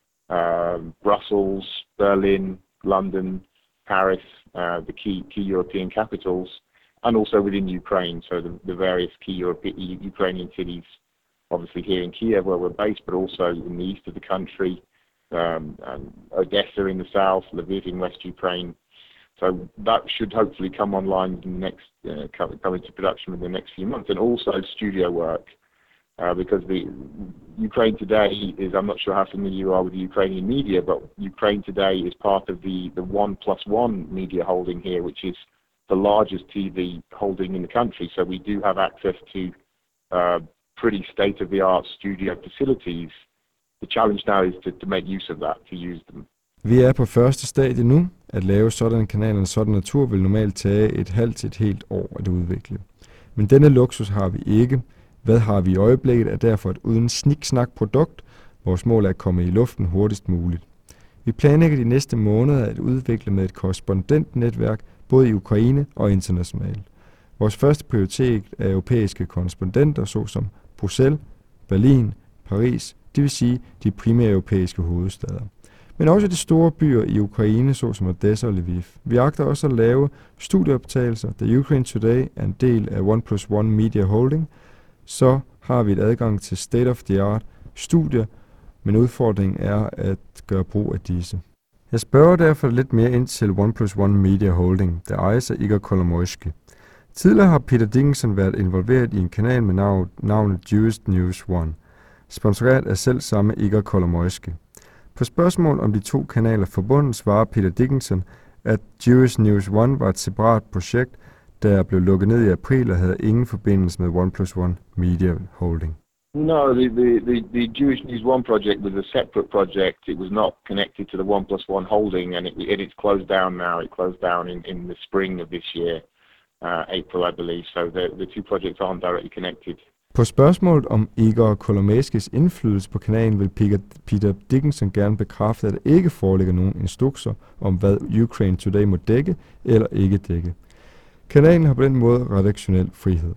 uh, Brussels, Berlin, London, Paris, uh, the key key European capitals, and also within Ukraine. So the, the various key European, Ukrainian cities, obviously here in Kiev where we're based, but also in the east of the country, um, and Odessa in the south, Lviv in West Ukraine. So that should hopefully come online in the next, uh, come, come into production in the next few months, and also studio work, uh, because the Ukraine Today is, I'm not sure how familiar you are with the Ukrainian media, but Ukraine Today is part of the, the One Plus One media holding here, which is the largest T V holding in the country. So we do have access to uh, pretty state-of-the-art studio facilities. The challenge now is to, to make use of that, to use them. Vi er på første stadie nu. At lave sådan en kanal og sådan natur vil normalt tage et halvt til et helt år at udvikle. Men denne luksus har vi ikke. Hvad har vi i øjeblikket er derfor et uden sniksnak produkt. Vores mål er at komme i luften hurtigst muligt. Vi planlægger de næste måneder at udvikle med et korrespondentnetværk både i Ukraine og internationalt. Vores første prioritet er europæiske korrespondenter såsom Bruxelles, Berlin, Paris, det vil sige de primære europæiske hovedstæder. Men også de store byer i Ukraine, såsom Odessa og Lviv. Vi agter også at lave studieoptagelser, da Ukraine Today er en del af One Plus One Media Holding. Så har vi et adgang til state-of-the-art studier, men udfordringen er at gøre brug af disse. Jeg spørger derfor lidt mere ind til One Plus One Media Holding, der ejes af Igor Kolomoisky. Tidligere har Peter Dickinson været involveret i en kanal med navn, navnet Jewish News One, sponsoreret af selv samme Igor Kolomoisky. På spørgsmål om de to kanaler forbundet svarer Peter Dickinson, at Jewish News One var et separat projekt, der blev lukket ned i april og havde ingen forbindelse med One Plus One Media Holding. No, the, the, the, the Jewish News One project was a separate project. It was not connected to the One Plus One holding, and it, it, it's closed down now. It closed down in, in the spring of this year, uh, April, I believe. So the, the two projects aren't directly connected. På spørgsmålet om Igor Kolomaiskys indflydelse på kanalen vil Peter, Peter Dickinson gerne bekræfte, at der ikke foreligger nogen instrukser om, hvad Ukraine Today må dække eller ikke dække. Kanalen har på den måde redaktionel frihed.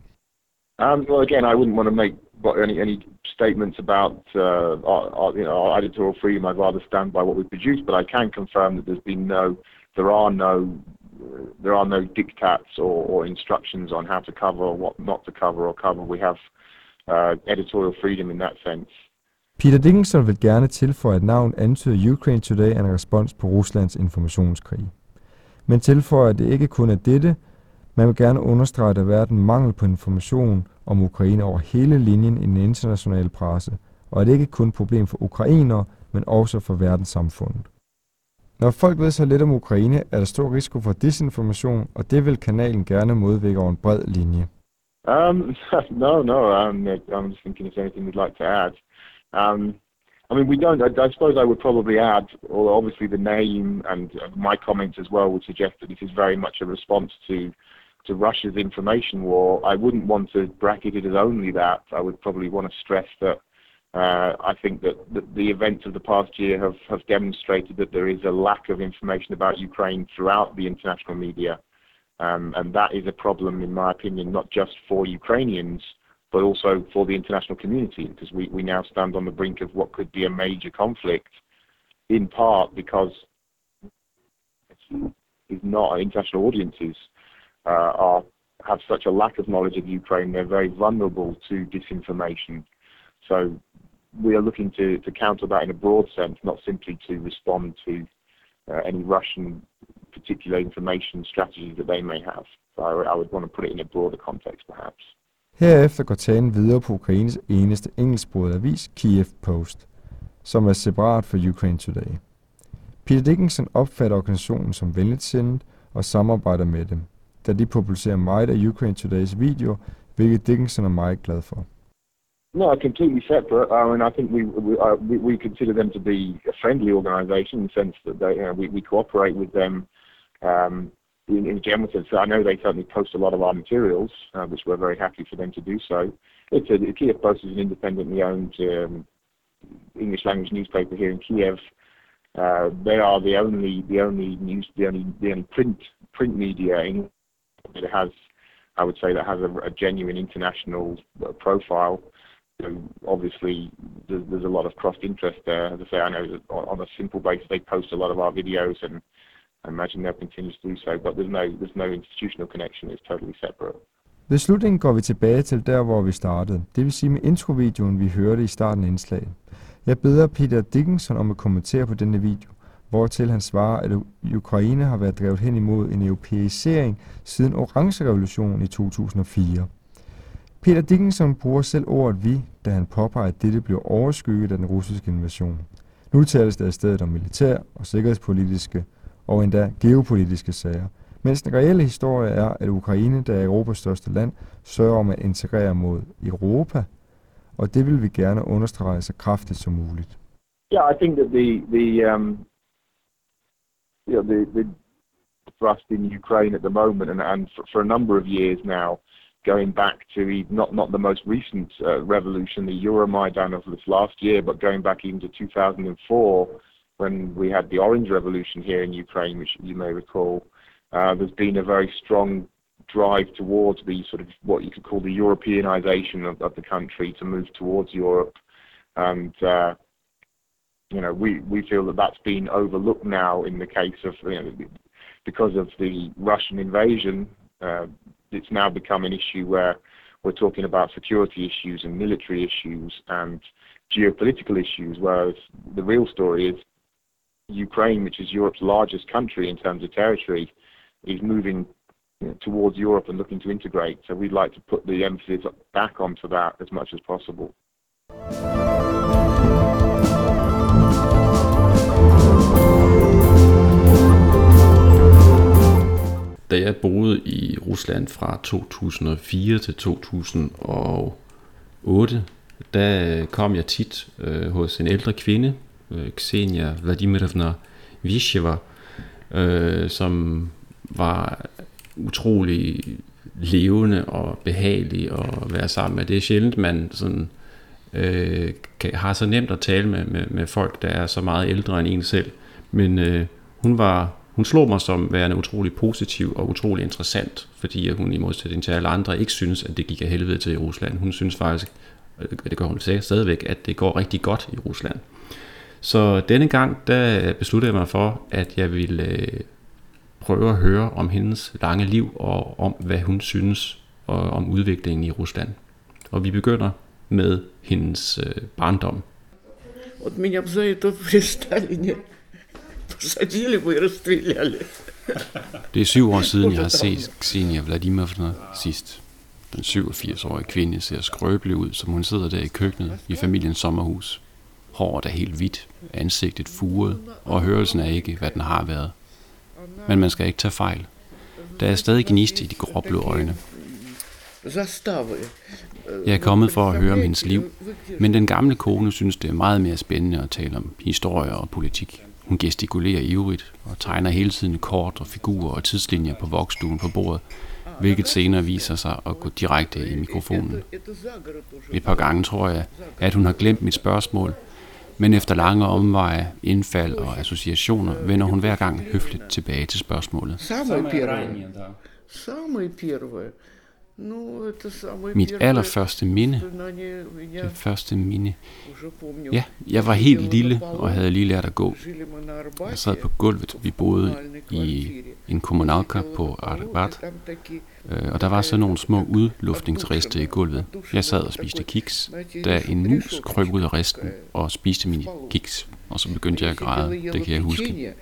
Um, well, again, I wouldn't want to make any any statements about uh, our, our, you know, our editorial freedom. I'd rather stand by what we produce, but I can confirm that there's been no, there are no, uh, there are no diktats or, or instructions on how to cover or what not to cover or cover. We have uh, editorial freedom in that sense. Peter Dickinson vil gerne tilføje, at navnet antyder Ukraine Today er en respons på Ruslands informationskrig. Men tilføjer, at det ikke kun er dette. Man vil gerne understrege, at der har været en mangel på information om Ukraine over hele linjen i den internationale presse, og at det ikke kun er et problem for ukrainere, men også for verdenssamfundet. Når folk ved så lidt om Ukraine, er der stor risiko for disinformation, og det vil kanalen gerne modvirke over en bred linje. Um, no, no, I'm, I'm just thinking if there's anything we'd like to add. Um, I mean, we don't, I, I suppose I would probably add, although obviously the name and uh, my comments as well would suggest that this is very much a response to to Russia's information war. I wouldn't want to bracket it as only that. I would probably want to stress that uh, I think that the, the events of the past year have, have demonstrated that there is a lack of information about Ukraine throughout the international media. Um, and that is a problem, in my opinion, not just for Ukrainians, but also for the international community, because we, we now stand on the brink of what could be a major conflict, in part because it's not international audiences uh, are have such a lack of knowledge of Ukraine. They're very vulnerable to disinformation. So we are looking to, to counter that in a broad sense, not simply to respond to uh, any Russian particular information strategies that they may have. So I, I would want to put it in a broader context, perhaps. Herefter går talen videre på Ukraines eneste engelsksprogede avis, Kiev Post, som er separat for Ukraine Today. Peter Dickinson opfatter organisationen som venligtsindet og samarbejder med dem, da de publicerer meget af Ukraine Todays videoer, hvilket Dickinson er meget glad for. No, completely separate. I mean, I think we we, uh, we we consider them to be a friendly organisation in the sense that they, you know, we we cooperate with them um, in, in a general sense, I know they certainly post a lot of our materials, uh, which we're very happy for them to do so. It's a, Kiev Post is an independently owned um, English language newspaper here in Kiev. Uh, they are the only the only news the only the only print print media in that has, I would say, that has a, a genuine international uh, profile. So obviously, there's, there's a lot of cross interest there. As I say, I know that on, on a simple basis they post a lot of our videos, and I imagine they'll continue to do so. But there's no there's no institutional connection. It's totally separate. Ved slutningen går vi tilbage til der, hvor vi startede. Det vil sige med introvideoen, vi hørte i starten af indslaget. Jeg beder Peter Dickinson om at kommentere på denne video, hvortil han svarer, at Ukraine har været drevet hen imod en europæisering siden Orange-revolutionen i to tusind og fire. Peter Dickinson bruger selv ordet vi, da han påpeger, at dette blev overskygget af den russiske invasion. Nu tales der i stedet om militær og sikkerhedspolitiske og endda geopolitiske sager, mens den reelle historie er, at Ukraine, der er Europas største land, sørger om at integrere mod Europa, og det vil vi gerne understrege så kraftigt som muligt. Yeah, I think that the the um, you know, the the thrust in Ukraine at the moment, and, and for, for a number of years now, going back to not not the most recent uh, revolution, the Euromaidan of this last year, but going back even to two thousand four, when we had the Orange Revolution here in Ukraine, which you may recall. Uh, there's been a very strong drive towards the sort of what you could call the Europeanization of, of the country, to move towards Europe, and uh, you know we we feel that that's been overlooked now in the case of, you know, because of the Russian invasion. Uh, it's now become an issue where we're talking about security issues and military issues and geopolitical issues, whereas the real story is Ukraine, which is Europe's largest country in terms of territory, is moving, you know, towards Europe and looking to integrate. So we'd like to put the emphasis back onto that as much as possible. Da jeg boede i Rusland fra to tusind og fire til to tusind og otte, der kom jeg tit øh, hos en ældre kvinde, øh, Ksenia Vladimirovna Visheva, øh, som var utrolig levende og behagelig at være sammen med. Det er sjældent, man sådan, øh, kan, har så nemt at tale med, med, med folk, der er så meget ældre end en selv. Men øh, hun var Hun slog mig som værende utrolig positiv og utrolig interessant, fordi hun i modsætning til alle andre ikke synes, at det gik af helvede til i Rusland. Hun synes faktisk, det gør hun stadigvæk, at det går rigtig godt i Rusland. Så denne gang, der besluttede jeg mig for, at jeg ville prøve at høre om hendes lange liv og om, hvad hun synes om udviklingen i Rusland. Og vi begynder med hendes barndom. Вот меня бы за это при Сталине посадили бы и расстреляли. Det er syv år siden, jeg har set Ksenia Vladimirovna sidst. Den syvogfirs-årige kvinde ser skrøbelig ud, som hun sidder der i køkkenet i familiens sommerhus. Håret er helt hvidt, ansigtet furet, og hørelsen er ikke, hvad den har været. Men man skal ikke tage fejl. Der er stadig gnist i de gråblå øjne. Jeg er kommet for at høre om hendes liv, men den gamle kone synes, det er meget mere spændende at tale om historie og politik. Hun gestikulerer ivrigt og tegner hele tiden kort og figurer og tidslinjer på voksstuen på bordet, hvilket senere viser sig at gå direkte i mikrofonen. Et par gange tror jeg, at hun har glemt mit spørgsmål, men efter lange omveje, indfald og associationer vender hun hver gang høfligt tilbage til spørgsmålet. Mit allerførste minde, det første minde, ja, jeg var helt lille og havde lige lært at gå. Jeg sad på gulvet, vi boede i en kommunalka på Arbat, og der var så nogle små udluftningsriste i gulvet. Jeg sad og spiste kiks, da en mus krøb ud af resten og spiste mine kiks, og så begyndte jeg at græde, det kan jeg huske.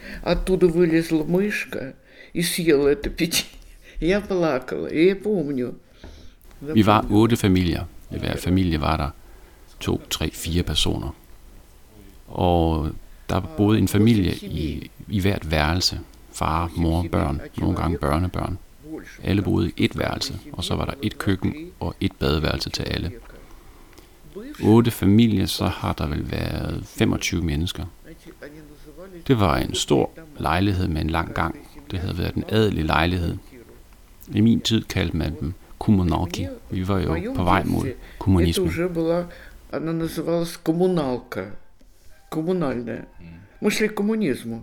Я плакала, и я помню. Vi var otte familier. I hver familie var der to, tre, fire personer. Og der boede en familie i, i hvert værelse. Far, mor, børn, nogle gange børnebørn. Alle boede i et værelse, og så var der et køkken og et badeværelse til alle. Otte familier, så har der vel været femogtyve mennesker. Det var en stor lejlighed med en lang gang. Det havde været en adelig lejlighed. I min tid kaldte man dem kommunalki. Vi var jo på vej mod kommunismen. Она называлась коммуналка. Kommunalная. Мы шли к коммунизму.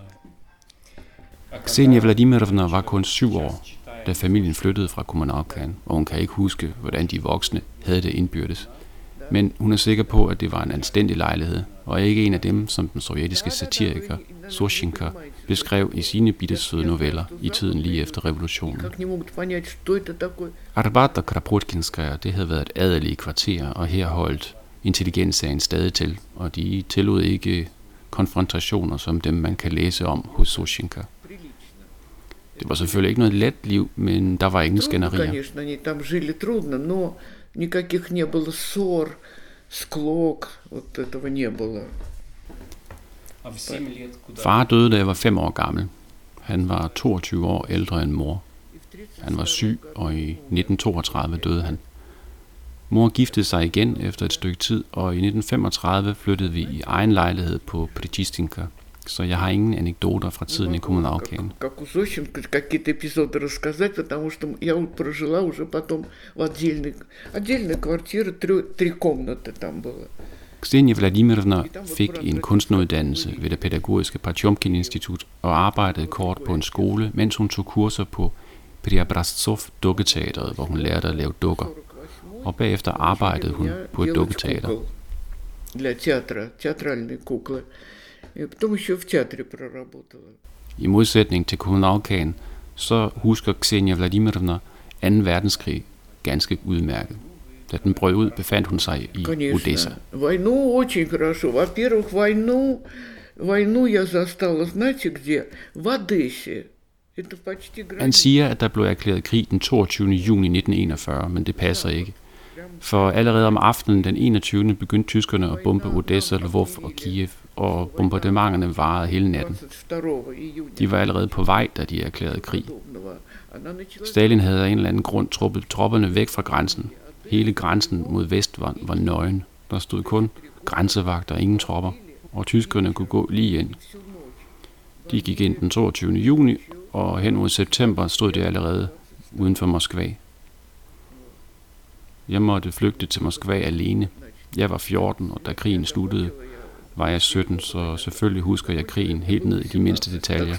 Ksenia Vladimirovna var kun syv år, da familien flyttede fra kommunalkaen, og hun kan ikke huske, hvordan de voksne havde det indbyrdes. Men hun er sikker på, at det var en anstændig lejlighed, og ikke en af dem, som den sovjetiske satiriker Sosjenko beskrev i sine bittesøde noveller i tiden lige efter revolutionen. Arbat og Kropotkinskaya, det havde været et adeligt kvarter, og her holdt intelligenssagen stadig til, og de tillod ikke konfrontationer som dem, man kan læse om hos Sosjenko. Det var selvfølgelig ikke noget let liv, men der var ingen skænderier. Конечно, они там жили трудно, но никаких не было ссор, склок, вот этого не было. Far døde, da jeg var fem år gammel. Han var toogtyve år ældre end mor. Han var syg, og i nitten toogtredive døde han. Mor giftede sig igen efter et stykke tid, og i nitten femogtredive flyttede vi i egen lejlighed på Prichistinka, så jeg har ingen anekdoter fra tiden i kommunalkaen. Как у Зощенко какие-то эпизоды рассказать, потому что я прожила уже потом в отдельной, отдельной квартире, три, три комнаты там было. Ksenia Vladimirovna fik en kunstneruddannelse ved det pædagogiske Potjomkin-institut og arbejdede kort på en skole, mens hun tog kurser på Preobraztsov dukketeatret, hvor hun lærte at lave dukker. Og bagefter arbejdede hun på et dukketeater. Для театра, театральные куклы. И потом еще в театре проработала. I modsætning til kommunalkaen, så husker Ksenia Vladimirovna anden verdenskrig ganske udmærket. Da den brød ud, befandt hun sig i Odessa. Войну очень хорошо. Во-первых, войну, войну я застала, знаете где? В Одессе. Это почти граница. Han siger, at der blev erklæret krig den toogtyvende juni nitten enogfyrre, men det passer ikke. For allerede om aftenen den enogtyvende begyndte tyskerne at bombe Odessa, Lvov og Kiev, og bombardementerne varede hele natten. De var allerede på vej, da de erklærede krig. Stalin havde af en eller anden grund truppet tropperne væk fra grænsen. Hele grænsen mod vest var, var nøgen. Der stod kun grænsevagter og ingen tropper, og tyskerne kunne gå lige ind. De gik ind den toogtyvende juni, og hen mod september stod de allerede uden for Moskva. Jeg måtte flygte til Moskva alene. Jeg var fjorten, og da krigen sluttede, var jeg sytten, så selvfølgelig husker jeg krigen helt ned i de mindste detaljer.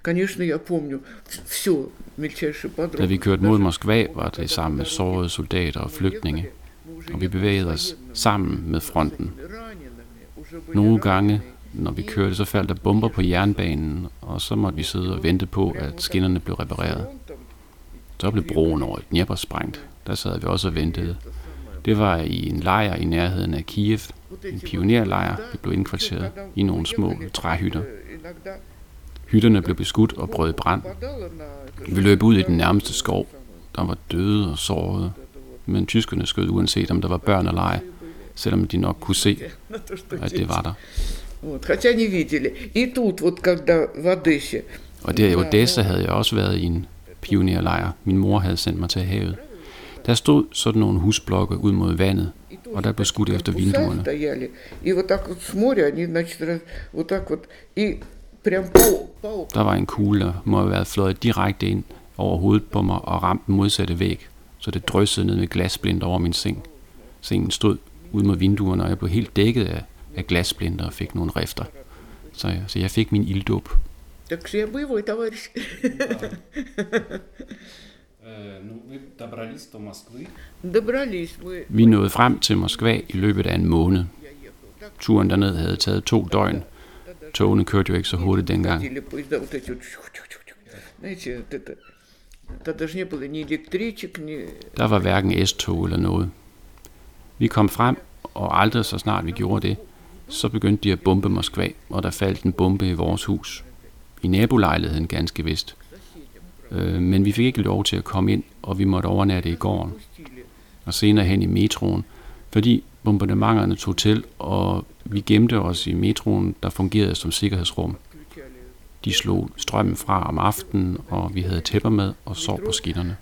Da vi kørte mod Moskva, var det sammen med sårede soldater og flygtninge, og vi bevægede os sammen med fronten. Nogle gange, når vi kørte, så faldt der bomber på jernbanen, og så måtte vi sidde og vente på, at skinnerne blev repareret. Så blev broen over Dnepr sprængt. Der sad vi også og ventede. Det var i en lejr i nærheden af Kiev, en pionerlejr. Vi blev indkvarteret i nogle små træhytter. Hytterne blev beskudt og brød i brand. Vi løb ud i den nærmeste skov. Der var døde og sårede, men tyskerne skød uanset om der var børn eller ej, selvom de nok kunne se, at det var der. Og der i Odessa havde jeg også været i en pionerlejr. Min mor havde sendt mig til havet. Der stod sådan nogle husblokke ud mod vandet, og der blev skudt efter vinduerne. Der var en kugle, der må have været fløjet direkte ind over hovedet på mig og ramt den modsatte væg, så det dryssede ned med glassplinter over min seng. Sengen stod ud mod vinduerne, og jeg blev helt dækket af, af glassplinter og fik nogle rifter. Så jeg, så jeg fik min ilddåb. Так я боевой товарищ. Vi nåede frem til Moskva i løbet af en måned. Turen derned havde taget to døgn. Togene kørte jo ikke så hurtigt dengang. Der var hverken S-tog eller noget. Vi kom frem, og aldrig så snart vi gjorde det, så begyndte de at bombe Moskva, og der faldt en bombe i vores hus. I nabolejligheden ganske vist. Men vi fik ikke lov til at komme ind, og vi måtte overnatte i gården. Og senere hen i metroen, fordi bombardementerne tog til, og vi gemte os i metroen, der fungerede som sikkerhedsrum. De slog strømmen fra om aftenen, og vi havde tæpper med og sov på skinnerne.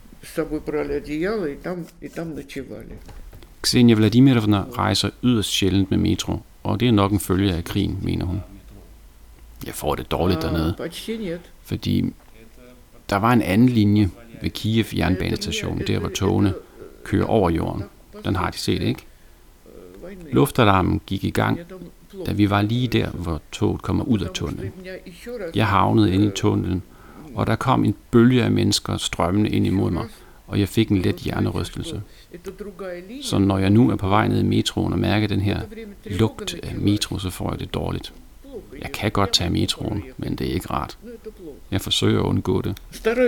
Ksenia Vladimirovna rejser yderst sjældent med metro, og det er nok en følge af krigen, mener hun. Jeg får det dårligt dernede, fordi Der var en anden linje ved Kiev jernbanestation, der hvor togene kører over jorden. Den har de set, ikke? Luftalarmen gik i gang, da vi var lige der, hvor toget kommer ud af tunnelen. Jeg havnede inde i tunnelen, og der kom en bølge af mennesker strømmende ind imod mig, og jeg fik en let hjernerystelse. Så når jeg nu er på vej ned i metroen og mærker den her lugt af metro, så får jeg det dårligt. Jeg kan godt tage metroen, men det er ikke rart. Jeg forsøger at undgå det.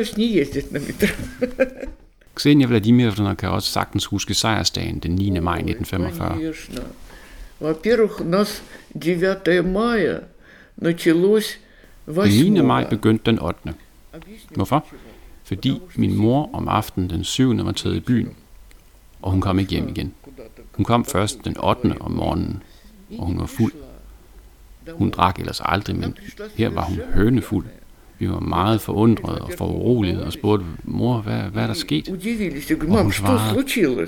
Ksenia Vladimirovna kan også sagtens huske sejrsdagen den niende maj nitten femogfyrre. Во-первых, у нас девятое мая началось восьмого. Den niende maj begyndte den ottende. Hvorfor? Fordi min mor om aftenen den syvende var taget i byen, og hun kom ikke hjem igen. Hun kom først den ottende om morgenen, og hun var fuld. Hun drak ellers aldrig, men her var hun hønefuld. Vi var meget forundrede og foruroligede og spurgte, mor, hvad, hvad er der sket? Og hun svarede,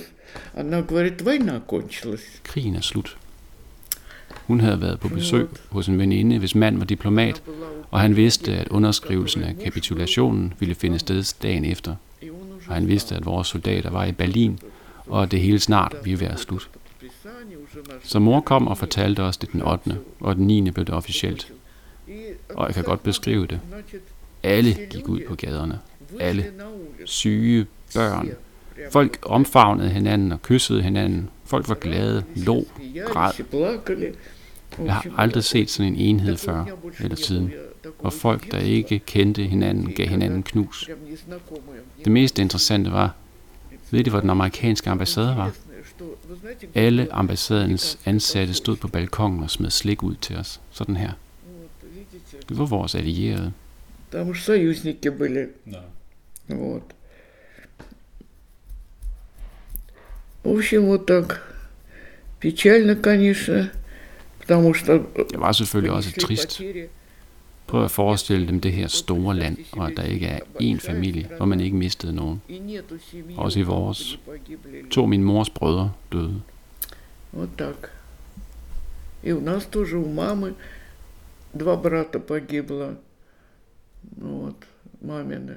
krigen er slut. Hun havde været på besøg hos en veninde, hvis mand var diplomat, og han vidste, at underskrivelsen af kapitulationen ville finde sted dagen efter. Og han vidste, at vores soldater var i Berlin, og at det hele snart ville være slut. Så mor kom og fortalte os det den ottende, og den niende blev det officielt. Og jeg kan godt beskrive det. Alle gik ud på gaderne. Alle. Syge, børn. Folk omfavnede hinanden og kyssede hinanden. Folk var glade, lå, græd. Jeg har aldrig set sådan en enhed før eller siden, hvor folk, der ikke kendte hinanden, gav hinanden knus. Det mest interessante var, ved I, hvor den amerikanske ambassade var? Alle ambassadens ansatte stod på balkongen og smed slik ud til os. Sådan her. Det var vores allierede. Там уж союзники были. Да. Вот. В общем, вот так печально, конечно, потому что... Det var selvfølgelig også trist. Prøv at forestille dem det her store land, og at der ikke er én familie, hvor man ikke mistede nogen. Også i vores. To af min mors brødre døde. Вот так. И у нас тоже у мамы два брата погибло. Вот, мамины.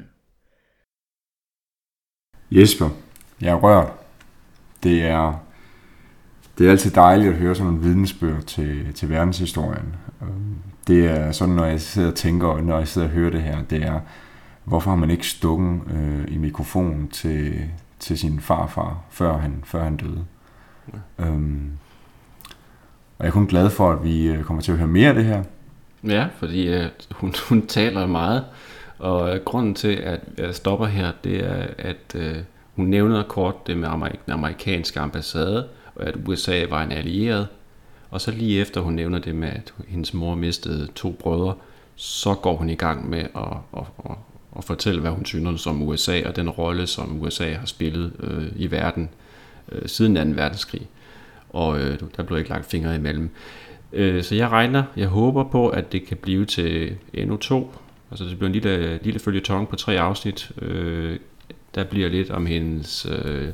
Jesper, jeg er rørt. Det er, det er altid dejligt at høre sådan nogle vidnesbyrd til, til verdenshistorien. Det er sådan, når jeg sidder og tænker, når jeg sidder og hører det her, det er, hvorfor har man ikke stukket øh, i mikrofonen til, til sin farfar, før han, før han døde. Ja. Øhm, og jeg er kun glad for, at vi kommer til at høre mere af det her. Ja, fordi øh, hun, hun taler meget, og øh, grunden til, at jeg stopper her, det er, at øh, hun nævner kort det med amerik- den amerikanske ambassade, og at U S A var en allieret, og så lige efter hun nævner det med, at hendes mor mistede to brødre, så går hun i gang med at, at, at, at fortælle, hvad hun synes om U S A, og den rolle, som U S A har spillet øh, i verden øh, siden anden verdenskrig. Og øh, der blev ikke lagt fingre imellem. Øh, så jeg regner, jeg håber på, at det kan blive til endnu to. Altså det bliver en lille, lille føljeton på tre afsnit. Øh, der bliver lidt om hendes, øh,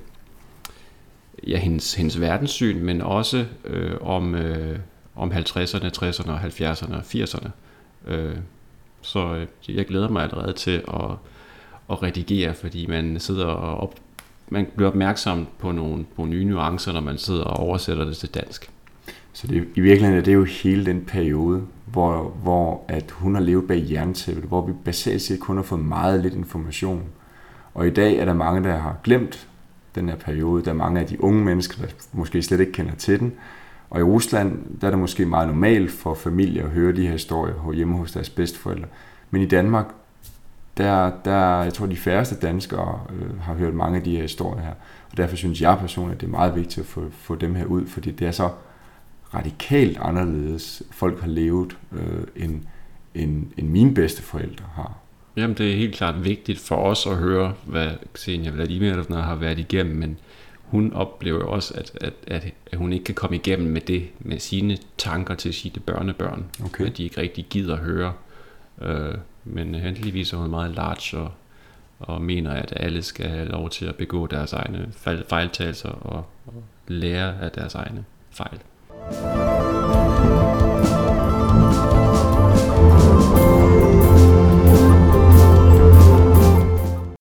ja, hendes, hendes verdenssyn, men også øh, om, øh, om halvtredserne, tresserne, halvfjerdserne og firserne. Øh, så øh, jeg glæder mig allerede til at, at redigere, fordi man sidder og op, man bliver opmærksom på nogle, på nye nuancer, når man sidder og oversætter det til dansk. Så det, i virkeligheden er det jo hele den periode, hvor, hvor at hun har levet bag jerntæppet, hvor vi basalt set kun har fået meget lidt information. Og i dag er der mange, der har glemt den her periode. Der er mange af de unge mennesker, der måske slet ikke kender til den. Og i Rusland, der er det måske meget normalt for familier at høre de her historier hjemme hos deres bedsteforældre. Men i Danmark, der, der jeg tror de færreste danskere øh, har hørt mange af de her historier her. Og derfor synes jeg personligt, at det er meget vigtigt at få, få dem her ud, fordi det er så radikalt anderledes folk har levet, øh, end, end, end mine bedsteforældre har. Jamen det er helt klart vigtigt for os at høre, hvad Ksenia Vladimirovna har været igennem, men hun oplever også, at, at, at, at hun ikke kan komme igennem med det, med sine tanker til sine børnebørn, okay. At de ikke rigtig gider høre. Øh, men heldigvis er hun meget large og, og mener, at alle skal have lov til at begå deres egne fejltagelser og, og lære af deres egne fejl.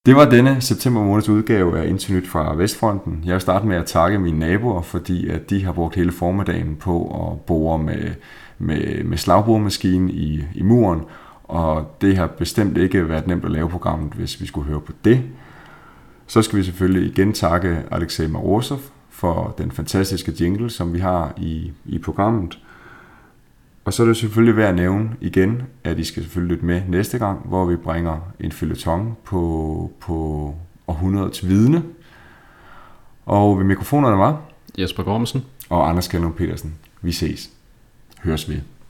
Det var denne september måneds udgave af Internyt fra Vestfronten. Jeg vil starte med at takke mine naboer, fordi at de har brugt hele formiddagen på at bore med, med, med slagboremaskinen i, i muren, og det har bestemt ikke været nemt at lave programmet, hvis vi skulle høre på det. Så skal vi selvfølgelig igen takke Alexej Morozov for den fantastiske jingle, som vi har i, i programmet. Og så er det selvfølgelig værd at nævne igen, at I skal selvfølgelig lytte med næste gang, hvor vi bringer en føljeton på, på århundredets vidne. Og ved mikrofonerne var Jesper Gormsen og Anders Kjellum Petersen. Vi ses. Høres ved.